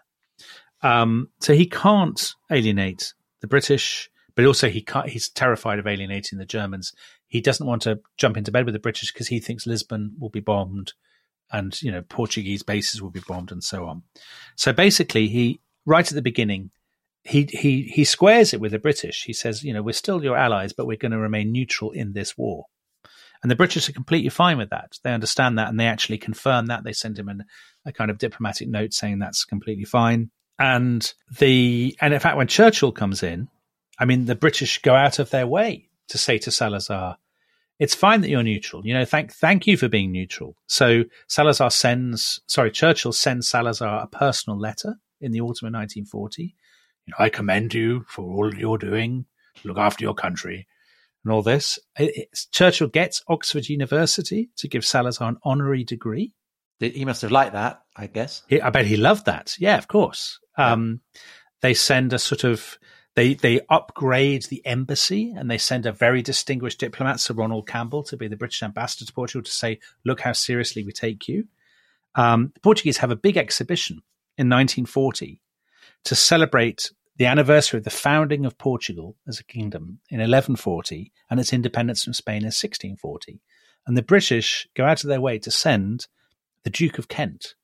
[SPEAKER 1] Um, so he can't alienate the British, but also he can't, he's terrified of alienating the Germans. He doesn't want to jump into bed with the British because he thinks Lisbon will be bombed and, you know, Portuguese bases will be bombed and so on. So basically, he, right at the beginning, he he he squares it with the British. He says, you know, we're still your allies, but we're going to remain neutral in this war. And the British are completely fine with that. They understand that, and they actually confirm that. They send him an, a kind of diplomatic note saying that's completely fine. And the and in fact, when Churchill comes in, I mean, the British go out of their way to say to Salazar, it's fine that you're neutral. You know, thank thank you for being neutral. So Salazar sends, sorry, Churchill sends Salazar a personal letter in the autumn of nineteen forty. You know, I commend you for all you're doing. Look after your country and all this. It, it, Churchill gets Oxford University to give Salazar an honorary degree.
[SPEAKER 2] He must have liked that, I guess.
[SPEAKER 1] He, I bet he loved that. Yeah, of course. Um, yeah. They send a sort of, they they upgrade the embassy and they send a very distinguished diplomat, Sir Ronald Campbell, to be the British ambassador to Portugal to say, look how seriously we take you. Um, the Portuguese have a big exhibition in nineteen forty to celebrate the anniversary of the founding of Portugal as a kingdom in eleven forty and its independence from Spain in sixteen forty. And the British go out of their way to send the Duke of Kent,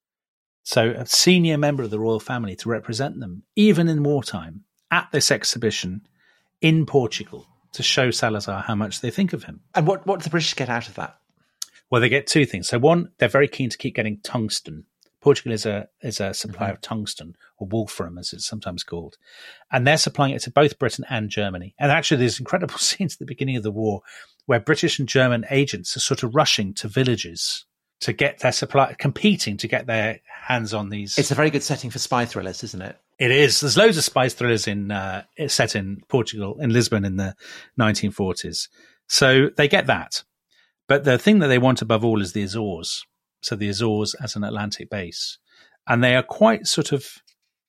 [SPEAKER 1] so a senior member of the royal family, to represent them, even in wartime, at this exhibition in Portugal to show Salazar how much they think of him.
[SPEAKER 2] And what, what do the British get out of that?
[SPEAKER 1] Well, they get two things. So one, they're very keen to keep getting tungsten. Portugal is a is a supplier mm-hmm. of tungsten, or wolfram as it's sometimes called. And they're supplying it to both Britain and Germany. And actually there's incredible scenes at the beginning of the war where British and German agents are sort of rushing to villages to get their supply, competing to get their hands on these.
[SPEAKER 2] It's a very good setting for spy thrillers, isn't it?
[SPEAKER 1] It is. There's loads of spy thrillers in uh, set in Portugal, in Lisbon in the nineteen forties. So they get that. But the thing that they want above all is the Azores. So the Azores as an Atlantic base. And they are quite sort of,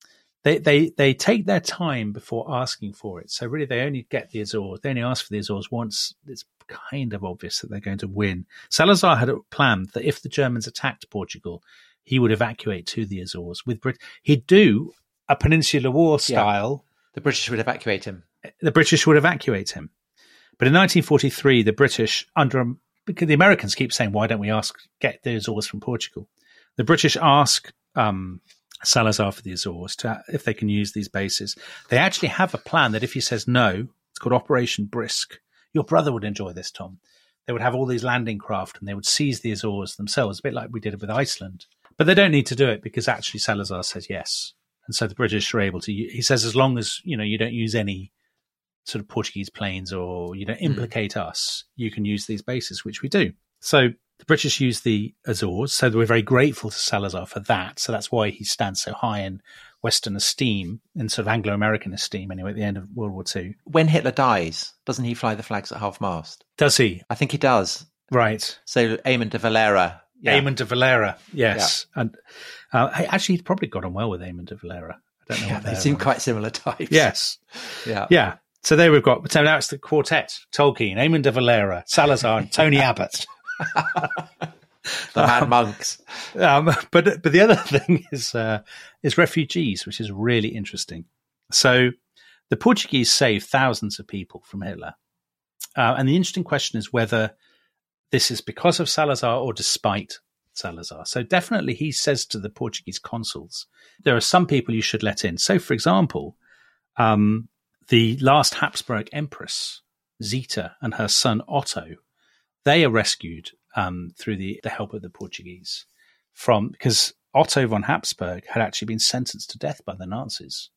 [SPEAKER 1] they, they, they take their time before asking for it. So really, they only get the Azores. They only ask for the Azores once it's kind of obvious that they're going to win. Salazar had planned that if the Germans attacked Portugal, he would evacuate to the Azores with Brit. He'd do a Peninsular War style.
[SPEAKER 2] Yeah. The British would evacuate him.
[SPEAKER 1] The British would evacuate him. But in nineteen forty-three, the British, under because the Americans keep saying, "Why don't we ask get the Azores from Portugal?" The British ask um, Salazar for the Azores to if they can use these bases. They actually have a plan that if he says no, it's called Operation Brisk. Your brother would enjoy this, Tom. They would have all these landing craft and they would seize the Azores themselves, a bit like we did with Iceland. But they don't need to do it because actually Salazar says yes. And so the British are able to, he says, as long as, you know, you don't use any sort of Portuguese planes or you don't implicate mm. us, you can use these bases, which we do. So the British use the Azores. So we're very grateful to Salazar for that. So that's why he stands so high in Western esteem, in sort of Anglo-American esteem anyway, at the end of World War Two.
[SPEAKER 2] When Hitler dies, doesn't he fly the flags at half-mast?
[SPEAKER 1] Does he?
[SPEAKER 2] I think he does.
[SPEAKER 1] Right.
[SPEAKER 2] So Eamon de Valera.
[SPEAKER 1] Yeah. Eamon de Valera, yes. Yeah. And uh, actually, he'd probably got on well with Eamon de Valera. I don't know.
[SPEAKER 2] Yeah,
[SPEAKER 1] what
[SPEAKER 2] they seem quite similar types.
[SPEAKER 1] Yes.
[SPEAKER 2] Yeah.
[SPEAKER 1] Yeah. So there we've got, so now it's the quartet: Tolkien, Eamon de Valera, Salazar, and Tony Abbott.
[SPEAKER 2] The mad um, monks.
[SPEAKER 1] Um, but but the other thing is uh, is refugees, which is really interesting. So the Portuguese saved thousands of people from Hitler. Uh, and the interesting question is whether this is because of Salazar or despite Salazar. So definitely he says to the Portuguese consuls, there are some people you should let in. So, for example, um, the last Habsburg empress, Zita, and her son Otto, they are rescued um, through the, the help of the Portuguese from because Otto von Habsburg had actually been sentenced to death by the Nazis.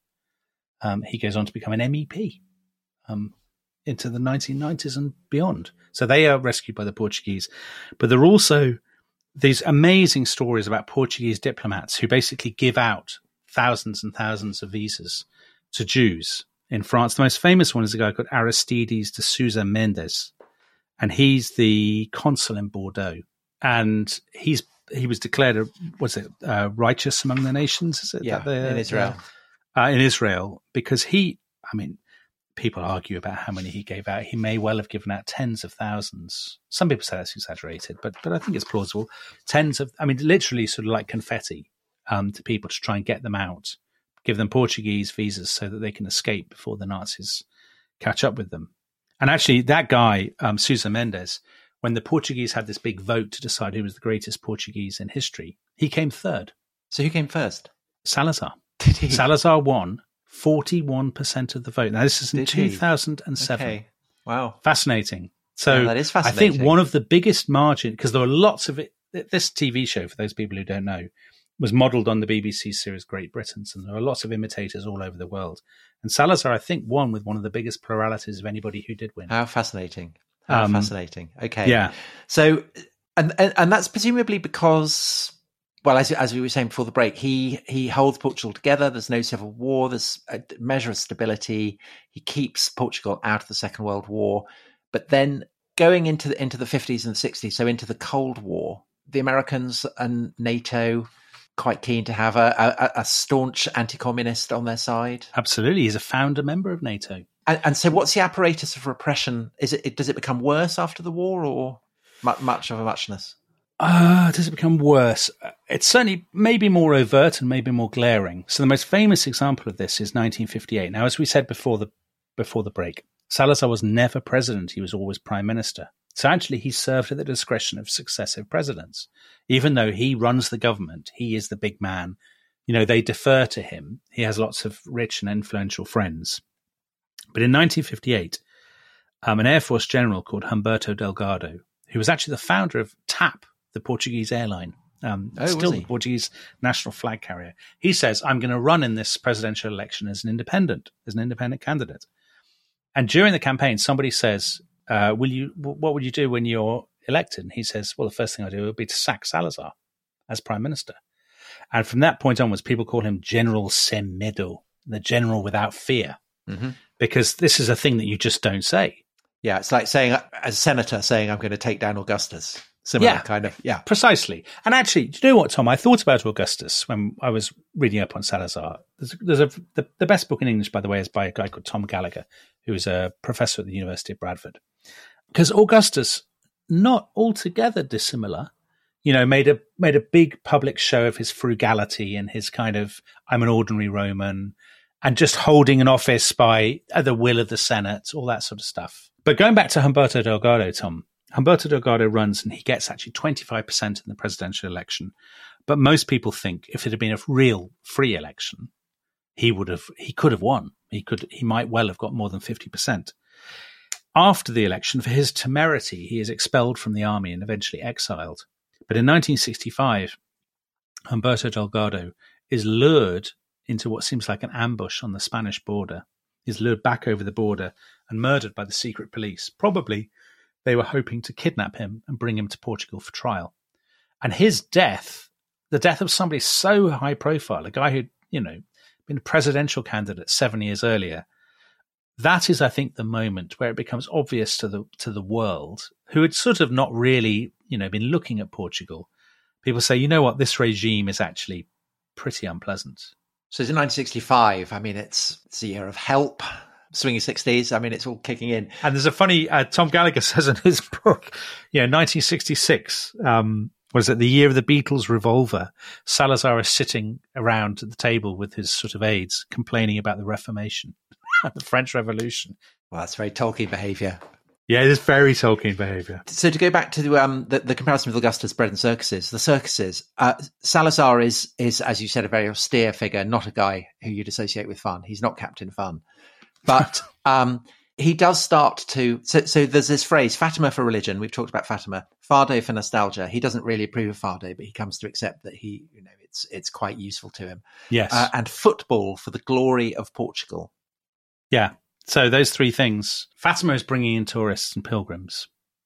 [SPEAKER 1] Um, he goes on to become an M E P um, into the nineteen nineties and beyond. So they are rescued by the Portuguese. But there are also these amazing stories about Portuguese diplomats who basically give out thousands and thousands of visas to Jews in France. The most famous one is a guy called Aristides de Sousa Mendes, and he's the consul in Bordeaux. And he's he was declared, a, was it uh, righteous among the nations? Is it
[SPEAKER 2] yeah,
[SPEAKER 1] the,
[SPEAKER 2] in Israel.
[SPEAKER 1] Uh, in Israel, because he, I mean, people argue about how many he gave out. He may well have given out tens of thousands. Some people say that's exaggerated, but but I think it's plausible. Tens of, I mean, literally sort of like confetti um, to people to try and get them out, give them Portuguese visas so that they can escape before the Nazis catch up with them. And actually, that guy, um, Sousa Mendes, when the Portuguese had this big vote to decide who was the greatest Portuguese in history, he came third.
[SPEAKER 2] So who came first?
[SPEAKER 1] Salazar.
[SPEAKER 2] Did he?
[SPEAKER 1] Salazar won forty-one percent of the vote. Now, this is in
[SPEAKER 2] Did
[SPEAKER 1] two thousand seven.
[SPEAKER 2] Okay. Wow.
[SPEAKER 1] Fascinating. So
[SPEAKER 2] yeah, that is fascinating.
[SPEAKER 1] I think one of the biggest margin, because there were lots of it, this T V show, for those people who don't know, was modelled on the B B C series Great Britain, and there are lots of imitators all over the world. And Salazar, I think, won with one of the biggest pluralities of anybody who did win.
[SPEAKER 2] How fascinating. How um, fascinating. Okay.
[SPEAKER 1] Yeah.
[SPEAKER 2] So, and, and, and that's presumably because, well, as, as we were saying before the break, he, he holds Portugal together. There's no civil war. There's a measure of stability. He keeps Portugal out of the Second World War. But then going into the, into the fifties and the sixties, so into the Cold War, the Americans and NATO quite keen to have a, a, a staunch anti-communist on their side.
[SPEAKER 1] Absolutely. He's a founder member of NATO.
[SPEAKER 2] And, and so what's the apparatus of repression? Is it, does it become worse after the war or much of a muchness?
[SPEAKER 1] Uh, does it become worse? It's certainly maybe more overt and maybe more glaring. So the most famous example of this is nineteen fifty-eight. Now, as we said before the before the break, Salazar was never president. He was always prime minister. So actually, he served at the discretion of successive presidents. Even though he runs the government, he is the big man. You know, they defer to him. He has lots of rich and influential friends. But in nineteen fifty-eight, um, an Air Force general called Humberto Delgado, who was actually the founder of TAP, the Portuguese airline, um,
[SPEAKER 2] oh,
[SPEAKER 1] still the Portuguese national flag carrier, he says, I'm going to run in this presidential election as an independent, as an independent candidate. And during the campaign, somebody says, uh, "Will you? What would you do when you're elected?" And he says, "Well, the first thing I do would be to sack Salazar as prime minister." And from that point onwards, people call him General Sem Medo, the general without fear, mm-hmm. because this is a thing that you just don't say.
[SPEAKER 2] Yeah, it's like saying, as a senator, saying, I'm going to take down Augustus. Similar
[SPEAKER 1] Yeah.
[SPEAKER 2] kind of, yeah.
[SPEAKER 1] Precisely. And actually, do you know what, Tom? I thought about Augustus when I was reading up on Salazar. There's, there's a the, the best book in English, by the way, is by a guy called Tom Gallagher, who is a professor at the University of Bradford. Because Augustus, not altogether dissimilar, you know, made a made a big public show of his frugality and his kind of I'm an ordinary Roman, and just holding an office by the will of the Senate, all that sort of stuff. But going back to Humberto Delgado, Tom, Humberto Delgado runs and he gets actually twenty-five percent in the presidential election. But most people think if it had been a real free election, he would have, he could have won. He could, he might well have got more than fifty percent. After the election, for his temerity, he is expelled from the army and eventually exiled. But in nineteen sixty-five, Humberto Delgado is lured into what seems like an ambush on the Spanish border. He's lured back over the border and murdered by the secret police. Probably they were hoping to kidnap him and bring him to Portugal for trial. And his death, the death of somebody so high profile, a guy who'd, you know, been a presidential candidate seven years earlier, that is, I think, the moment where it becomes obvious to the to the world, who had sort of not really, you know, been looking at Portugal. People say, you know what, this regime is actually pretty unpleasant.
[SPEAKER 2] So it's in nineteen sixty-five. I mean, it's, it's a year of help, swinging sixties. I mean, it's all kicking in.
[SPEAKER 1] And there's a funny, uh, Tom Gallagher says in his book, you know, nineteen sixty-six, um, was it the year of the Beatles' Revolver? Salazar is sitting around at the table with his sort of aides complaining about the Reformation, the French Revolution.
[SPEAKER 2] Well, that's very Tolkien behaviour.
[SPEAKER 1] Yeah, it is very Tolkien behaviour.
[SPEAKER 2] So to go back to um, the, the comparison with Augustus' bread and circuses, the circuses, uh, Salazar is, is, as you said, a very austere figure, not a guy who you'd associate with fun. He's not Captain Fun. But um, he does start to... So, so there's this phrase, Fatima for religion. We've talked about Fatima. Fado for nostalgia. He doesn't really approve of Fado, but he comes to accept that he, you know, it's it's quite useful to him.
[SPEAKER 1] Yes.
[SPEAKER 2] Uh, and football for the glory of Portugal.
[SPEAKER 1] Yeah. So those three things. Fatima is bringing in tourists and pilgrims.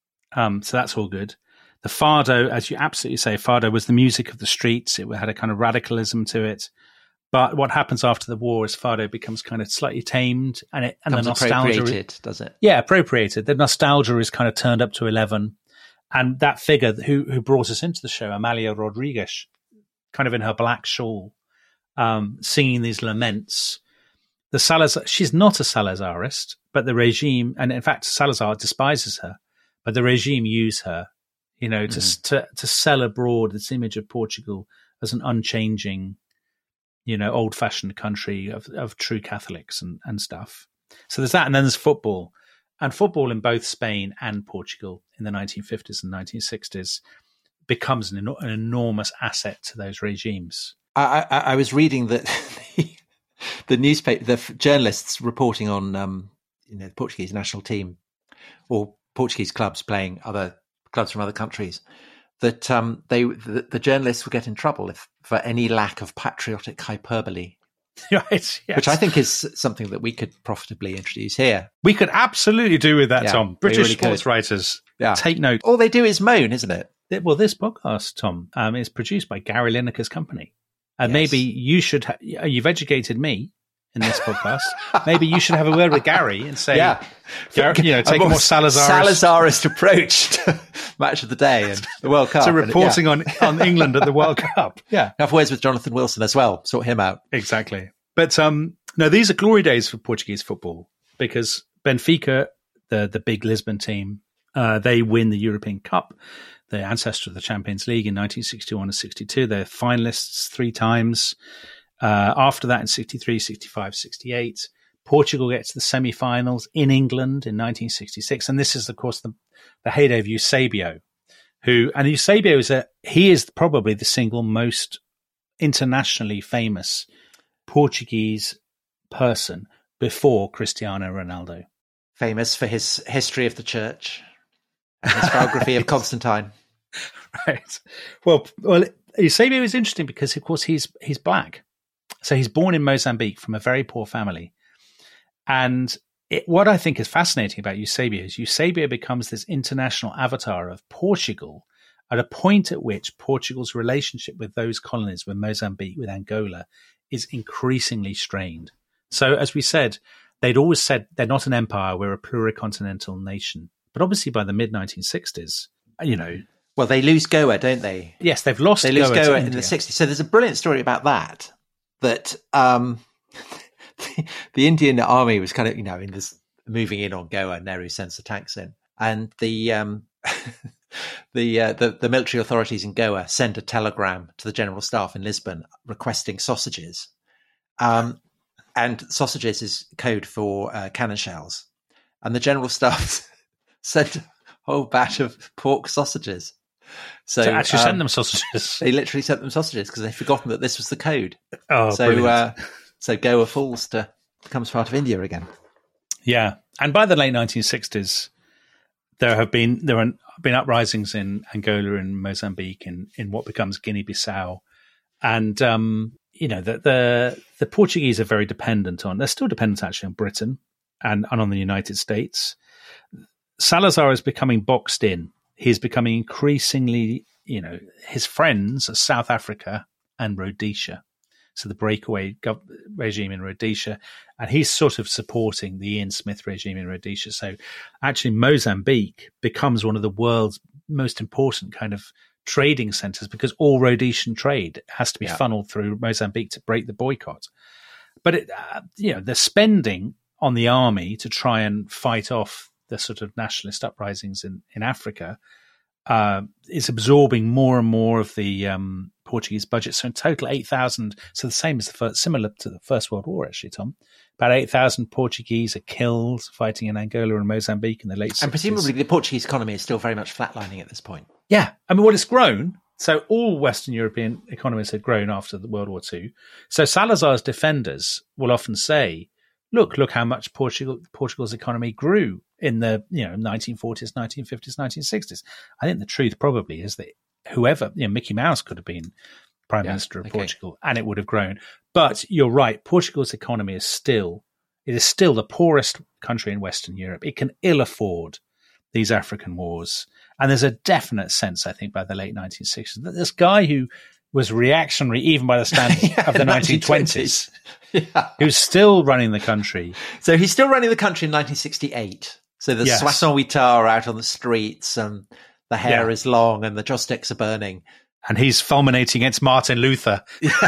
[SPEAKER 1] Um, so that's all good. The Fado, as you absolutely say, Fado was the music of the streets. It had a kind of radicalism to it. But what happens after the war is Fado becomes kind of slightly tamed, and it and
[SPEAKER 2] Comes
[SPEAKER 1] the nostalgia,
[SPEAKER 2] appropriated, does it?
[SPEAKER 1] Yeah, appropriated. The nostalgia is kind of turned up to eleven, and that figure who who brought us into the show, Amalia Rodrigues, kind of in her black shawl, um, singing these laments. The Salazar, she's not a Salazarist, but the regime, and in fact, Salazar despises her, but the regime use her, you know, to mm. to to sell abroad this image of Portugal as an unchanging, you know, old-fashioned country of, of true Catholics and, and stuff. So there's that, and then there's football. And football in both Spain and Portugal in the nineteen fifties and nineteen sixties becomes an, an enormous asset to those regimes.
[SPEAKER 2] I, I, I was reading that the, the newspaper, the f- journalists reporting on, um, you know, the Portuguese national team or Portuguese clubs playing other clubs from other countries, that um, they the, the journalists would get in trouble if for any lack of patriotic hyperbole.
[SPEAKER 1] Right, yes.
[SPEAKER 2] Which I think is something that we could profitably introduce here.
[SPEAKER 1] We could absolutely do with that,
[SPEAKER 2] Yeah,
[SPEAKER 1] Tom.
[SPEAKER 2] we
[SPEAKER 1] British
[SPEAKER 2] really
[SPEAKER 1] sports
[SPEAKER 2] could.
[SPEAKER 1] writers,
[SPEAKER 2] Yeah.
[SPEAKER 1] take note.
[SPEAKER 2] All they do is moan, isn't it?
[SPEAKER 1] Well, this podcast, Tom, um, is produced by Gary Lineker's company. And
[SPEAKER 2] Yes.
[SPEAKER 1] maybe you should, ha- you've educated me in this podcast. Maybe you should have a word with Gary and say,
[SPEAKER 2] Yeah.
[SPEAKER 1] Gary, you know, take a more Salazarist,
[SPEAKER 2] Salazarist approach to match of the day and the World Cup.
[SPEAKER 1] to
[SPEAKER 2] and-
[SPEAKER 1] reporting
[SPEAKER 2] yeah.
[SPEAKER 1] on, on England at the World Cup. Yeah,
[SPEAKER 2] Have words with Jonathan Wilson as well. Sort him out.
[SPEAKER 1] exactly. But um, no, these are glory days for Portuguese football because Benfica, the the big Lisbon team, uh, they win the European Cup, the ancestor of the Champions League in nineteen sixty-one and sixty-two. They're finalists three times. Uh, after that, in sixty-three, sixty-five, sixty-eight, Portugal gets to the semi-finals in England in nineteen sixty-six. And this is, of course, the, the heyday of Eusebio, who, and Eusebio is a, he is probably the single most internationally famous Portuguese person before Cristiano Ronaldo.
[SPEAKER 2] Famous for his history of the church and his biography of Constantine.
[SPEAKER 1] Right. Well, well, Eusebio is interesting because, of course, he's he's black. So he's born in Mozambique from a very poor family. And it, what I think is fascinating about Eusebio is Eusebio becomes this international avatar of Portugal at a point at which Portugal's relationship with those colonies, with Mozambique, with Angola, is increasingly strained. So, as we said, they'd always said they're not an empire, we're a pluricontinental nation. But obviously by the mid nineteen sixties, you know,
[SPEAKER 2] Well, they lose Goa, don't they?
[SPEAKER 1] Yes, they've lost
[SPEAKER 2] They lose
[SPEAKER 1] Goa,
[SPEAKER 2] Goa,
[SPEAKER 1] to
[SPEAKER 2] in
[SPEAKER 1] India.
[SPEAKER 2] the sixties. So there's a brilliant story about that, that um, the, the Indian army was kind of, you know, in this moving in on Goa, Nehru sends the tanks in. And the um, the, uh, the the military authorities in Goa send a telegram to the general staff in Lisbon requesting sausages. Um, and sausages is code for uh, cannon shells. And the general staff sent a whole batch of pork sausages. So,
[SPEAKER 1] So actually
[SPEAKER 2] um,
[SPEAKER 1] send them sausages.
[SPEAKER 2] They literally sent them sausages because they'd forgotten that this was the code.
[SPEAKER 1] Oh,
[SPEAKER 2] so
[SPEAKER 1] brilliant.
[SPEAKER 2] uh, so Goa falls to becomes part of India again.
[SPEAKER 1] Yeah, and by the late nineteen sixties, there have been there have been uprisings in Angola and Mozambique, in in what becomes Guinea-Bissau, and um, you know the, the the Portuguese are very dependent on. They're still dependent actually on Britain and, and on the United States. Salazar is becoming boxed in. He's becoming increasingly, you know, his friends are South Africa and Rhodesia. So the breakaway gov- regime in Rhodesia, and he's sort of supporting the Ian Smith regime in Rhodesia. So actually Mozambique becomes one of the world's most important kind of trading centers because all Rhodesian trade has to be
[SPEAKER 2] Yeah.
[SPEAKER 1] funneled through Mozambique to break the boycott. But, it, uh, you know, the spending on the army to try and fight off the sort of nationalist uprisings in, in Africa uh, is absorbing more and more of the um, Portuguese budget. So in total, eight thousand, so the same as the first, similar to the First World War, actually, Tom. About eight thousand Portuguese are killed fighting in Angola and Mozambique in the late sixties.
[SPEAKER 2] And presumably the Portuguese economy is still very much flatlining at this point.
[SPEAKER 1] Yeah. I mean, well, it's grown. So all Western European economies had grown after the World War Two. So Salazar's defenders will often say, look, look how much Portugal, Portugal's economy grew in the, you know, nineteen forties, nineteen fifties, nineteen sixties. I think the truth probably is that whoever, you know, Mickey Mouse could have been Prime
[SPEAKER 2] Yeah,
[SPEAKER 1] Minister of
[SPEAKER 2] okay.
[SPEAKER 1] Portugal and it would have grown. But you're right, Portugal's economy is still, it is still the poorest country in Western Europe. It can ill afford these African wars. And there's a definite sense, I think, by the late nineteen sixties that this guy who was reactionary even by the standards
[SPEAKER 2] Yeah,
[SPEAKER 1] of the
[SPEAKER 2] the
[SPEAKER 1] nineteen twenties,
[SPEAKER 2] Yeah.
[SPEAKER 1] who's still running the country.
[SPEAKER 2] So he's still running the country in nineteen sixty-eight. So the
[SPEAKER 1] Yes.
[SPEAKER 2] Soissons Huitard are out on the streets and the hair
[SPEAKER 1] Yeah.
[SPEAKER 2] is long and the joss sticks are burning.
[SPEAKER 1] And he's fulminating against Martin Luther.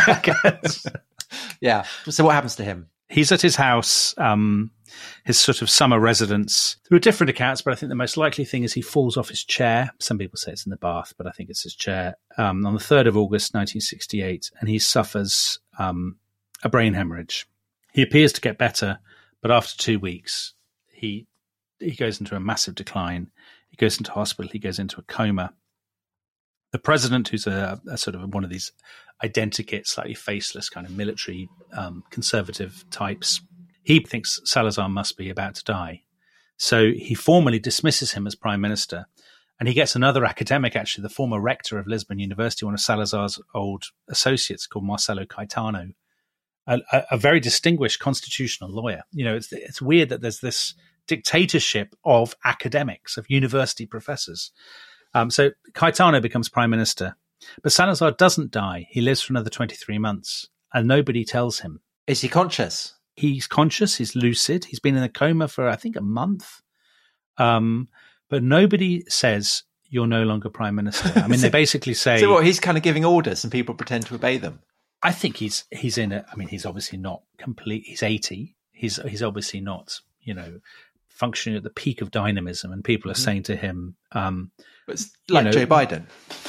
[SPEAKER 2] Yeah. So what happens to him?
[SPEAKER 1] He's at his house, um, his sort of summer residence. There are different accounts, but I think the most likely thing is he falls off his chair. Some people say it's in the bath, but I think it's his chair. Um, on the third of August, nineteen sixty-eight, and he suffers um, a brain hemorrhage. He appears to get better, but after two weeks, he he goes into a massive decline. He goes into hospital. He goes into a coma. The president, who's a, a sort of one of these identikit, slightly faceless kind of military um, conservative types, he thinks Salazar must be about to die. So he formally dismisses him as prime minister. And he gets another academic, actually, the former rector of Lisbon University, one of Salazar's old associates called Marcelo Caetano, a, a, a very distinguished constitutional lawyer. You know, it's, it's weird that there's this dictatorship of academics, of university professors. Um, so Caetano becomes prime minister, but Salazar doesn't die. He lives for another twenty-three months and nobody tells him.
[SPEAKER 2] Is he conscious?
[SPEAKER 1] He's conscious, he's lucid. He's been in a coma for, I think, a month. Um, but nobody says, you're no longer prime minister. I mean, they basically say...
[SPEAKER 2] So what, he's kind of giving orders and people pretend to obey them?
[SPEAKER 1] I think he's he's in a... I mean, he's obviously not complete... He's eighty. He's he's obviously not, you know, functioning at the peak of dynamism. And people are mm-hmm. saying to him... Um,
[SPEAKER 2] It's like
[SPEAKER 1] you know,
[SPEAKER 2] Joe Biden.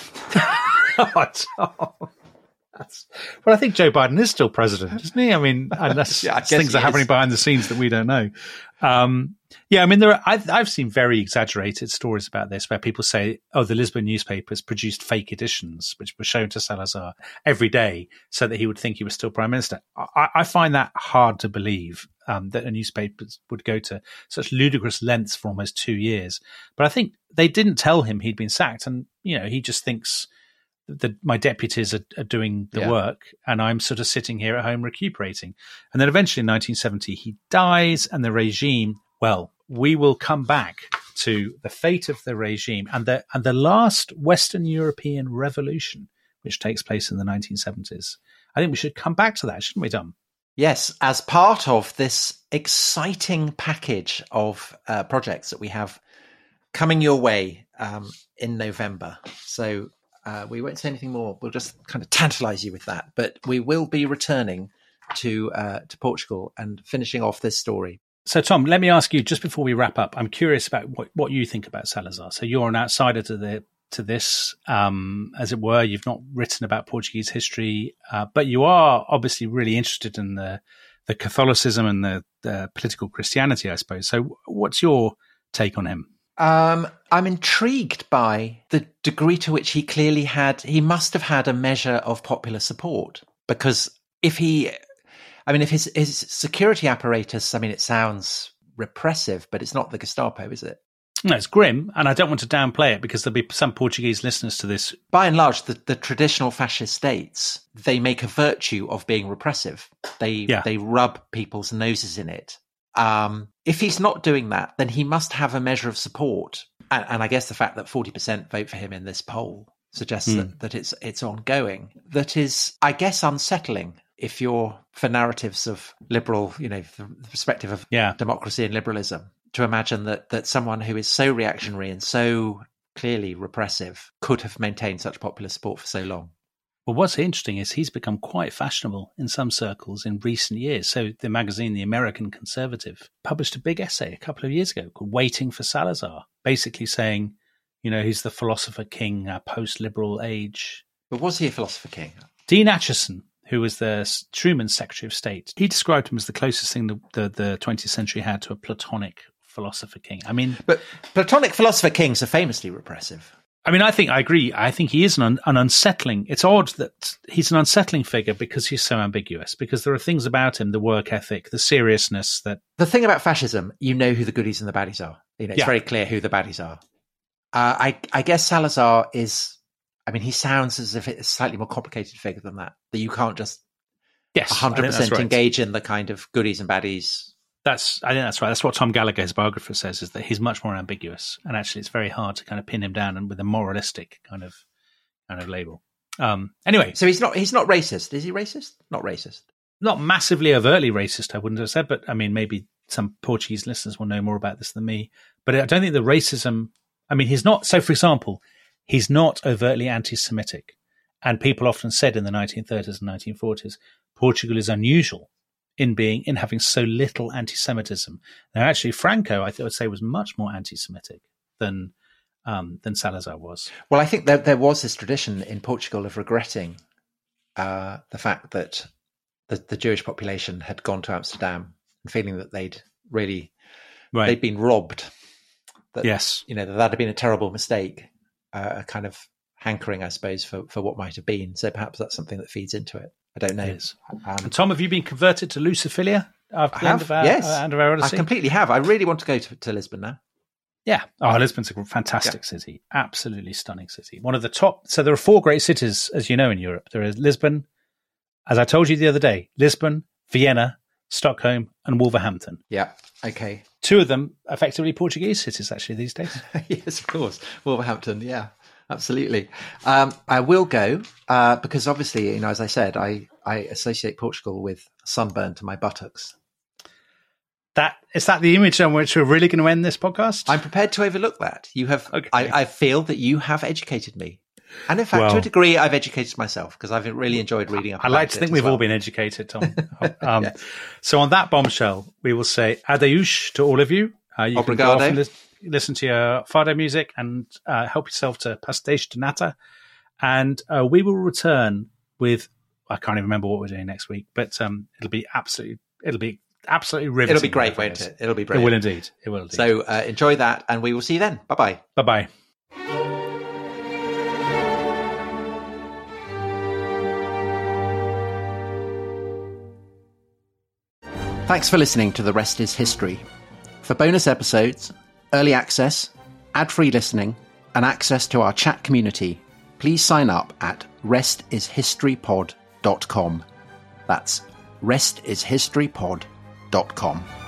[SPEAKER 1] That's, well, I think Joe Biden is still president, isn't he? I mean, unless
[SPEAKER 2] yeah, I guess
[SPEAKER 1] things are happening
[SPEAKER 2] is.
[SPEAKER 1] behind the scenes that we don't know. Um, yeah, I mean, there are, I've, I've seen very exaggerated stories about this where people say, oh, the Lisbon newspapers produced fake editions, which were shown to Salazar every day so that he would think he was still prime minister. I, I find that hard to believe, um, that a newspaper would go to such ludicrous lengths for almost two years. But I think they didn't tell him he'd been sacked. And, you know, he just thinks that my deputies are, are doing the
[SPEAKER 2] yeah.
[SPEAKER 1] work and I'm sort of sitting here at home recuperating. And then eventually in nineteen seventy, he dies and the regime, well, we will come back to the fate of the regime and the, and the last Western European revolution, which takes place in the nineteen seventies. I think we should come back to that, shouldn't we, Dom?
[SPEAKER 2] Yes, as part of this exciting package of uh, projects that we have coming your way um, in November. So uh, we won't say anything more. We'll just kind of tantalize you with that. But we will be returning to uh, to Portugal and finishing off this story.
[SPEAKER 1] So, Tom, let me ask you, just before we wrap up, I'm curious about what, what you think about Salazar. So you're an outsider to the to this, um, as it were. You've not written about Portuguese history, uh, but you are obviously really interested in the the Catholicism and the, the political Christianity, I suppose. So what's your take on him?
[SPEAKER 2] Um, I'm intrigued by the degree to which he clearly had, he must have had a measure of popular support, because if he, I mean, if his, his security apparatus, I mean, it sounds repressive, but it's not the Gestapo, is it?
[SPEAKER 1] No, it's grim, and I don't want to downplay it because there'll be some Portuguese listeners to this.
[SPEAKER 2] By and large, the, the traditional fascist states, they make a virtue of being repressive. They yeah. they rub people's noses in it. Um, if he's not doing that, then he must have a measure of support. And, and I guess the fact that forty percent vote for him in this poll suggests mm. that, that it's it's ongoing. That is, I guess, unsettling if you're for narratives of liberal, you know, the perspective of
[SPEAKER 1] yeah.
[SPEAKER 2] democracy and liberalism. To imagine that that someone who is so reactionary and so clearly repressive could have maintained such popular support for so long.
[SPEAKER 1] Well, what's interesting is he's become quite fashionable in some circles in recent years. So the magazine, The American Conservative, published a big essay a couple of years ago called Waiting for Salazar, basically saying, you know, he's the philosopher king, our post-liberal age.
[SPEAKER 2] But was he a philosopher king?
[SPEAKER 1] Dean Acheson, who was the Truman's Secretary of State, he described him as the closest thing the, the, the twentieth century had to a Platonic philosopher king. I mean,
[SPEAKER 2] but Platonic philosopher kings are famously repressive.
[SPEAKER 1] I mean, I think I agree. I think he is an, un, an unsettling. It's odd that he's an unsettling figure because he's so ambiguous, because there are things about him, the work ethic, the seriousness that...
[SPEAKER 2] The thing about fascism, you know who the goodies and the baddies are. You know, it's yeah. very clear who the baddies are. Uh, I, I guess Salazar is, I mean, he sounds as if it's a slightly more complicated figure than that, that you can't just
[SPEAKER 1] yes,
[SPEAKER 2] one hundred percent right. engage in the kind of goodies and baddies.
[SPEAKER 1] That's, I think that's right. That's what Tom Gallagher, his biographer, says, is that he's much more ambiguous, and actually, it's very hard to kind of pin him down and with a moralistic kind of kind of label. Um, anyway,
[SPEAKER 2] so he's not he's not racist. Is he racist? Not racist.
[SPEAKER 1] Not massively overtly racist, I wouldn't have said, but I mean, maybe some Portuguese listeners will know more about this than me. But I don't think the racism. I mean, he's not. So, for example, he's not overtly anti-Semitic, and people often said in the nineteen thirties and nineteen forties, Portugal is unusual in being in having so little anti-Semitism. Now, actually, Franco, I would say, was much more anti-Semitic than um, than Salazar was.
[SPEAKER 2] Well, I think that there was this tradition in Portugal of regretting uh, the fact that the, the Jewish population had gone to Amsterdam and feeling that they'd really right. they'd been robbed. That,
[SPEAKER 1] yes,
[SPEAKER 2] you know, that that had been a terrible mistake, uh, a kind of hankering, I suppose, for for what might have been. So perhaps that's something that feeds into it. I don't know.
[SPEAKER 1] Um, and Tom, have you been converted to Lucifiglia after the
[SPEAKER 2] have,
[SPEAKER 1] end of our,
[SPEAKER 2] yes.
[SPEAKER 1] uh, end of our Odyssey?
[SPEAKER 2] I completely have. I really want to go to, to Lisbon now.
[SPEAKER 1] Yeah. Oh, Lisbon's a fantastic yeah. city. Absolutely stunning city. One of the top. So there are four great cities, as you know, in Europe. There is Lisbon, as I told you the other day, Lisbon, Vienna, Stockholm, and Wolverhampton.
[SPEAKER 2] Yeah. Okay.
[SPEAKER 1] Two of them effectively Portuguese cities, actually, these days.
[SPEAKER 2] Yes, of course. Wolverhampton, yeah. Absolutely. Um, I will go uh, because obviously, you know, as I said, I, I associate Portugal with sunburn to my buttocks.
[SPEAKER 1] That is that the image on which we're really going to end this podcast?
[SPEAKER 2] I'm prepared to overlook that. You have,
[SPEAKER 1] okay.
[SPEAKER 2] I, I feel that you have educated me. And in fact, well, to a degree, I've educated myself because I've really enjoyed reading up.
[SPEAKER 1] I like to think we've
[SPEAKER 2] well.
[SPEAKER 1] all been educated, Tom. um,
[SPEAKER 2] yes.
[SPEAKER 1] So on that bombshell, we will say adeus to all of you. Uh, you
[SPEAKER 2] Obrigado.
[SPEAKER 1] can go off and li- listen to your fado music and uh, help yourself to pastéis de nata. And uh, we will return with, I can't even remember what we're doing next week, but um, it'll be absolutely, it'll be absolutely riveting.
[SPEAKER 2] It'll be great, won't it? It'll be brilliant.
[SPEAKER 1] It will indeed. It will indeed.
[SPEAKER 2] So uh, enjoy that, and we will see you then. Bye-bye.
[SPEAKER 1] Bye-bye.
[SPEAKER 2] Thanks for listening to The Rest is History. For bonus episodes, early access, ad-free listening, and access to our chat community, please sign up at rest is history pod dot com. That's rest is history pod dot com.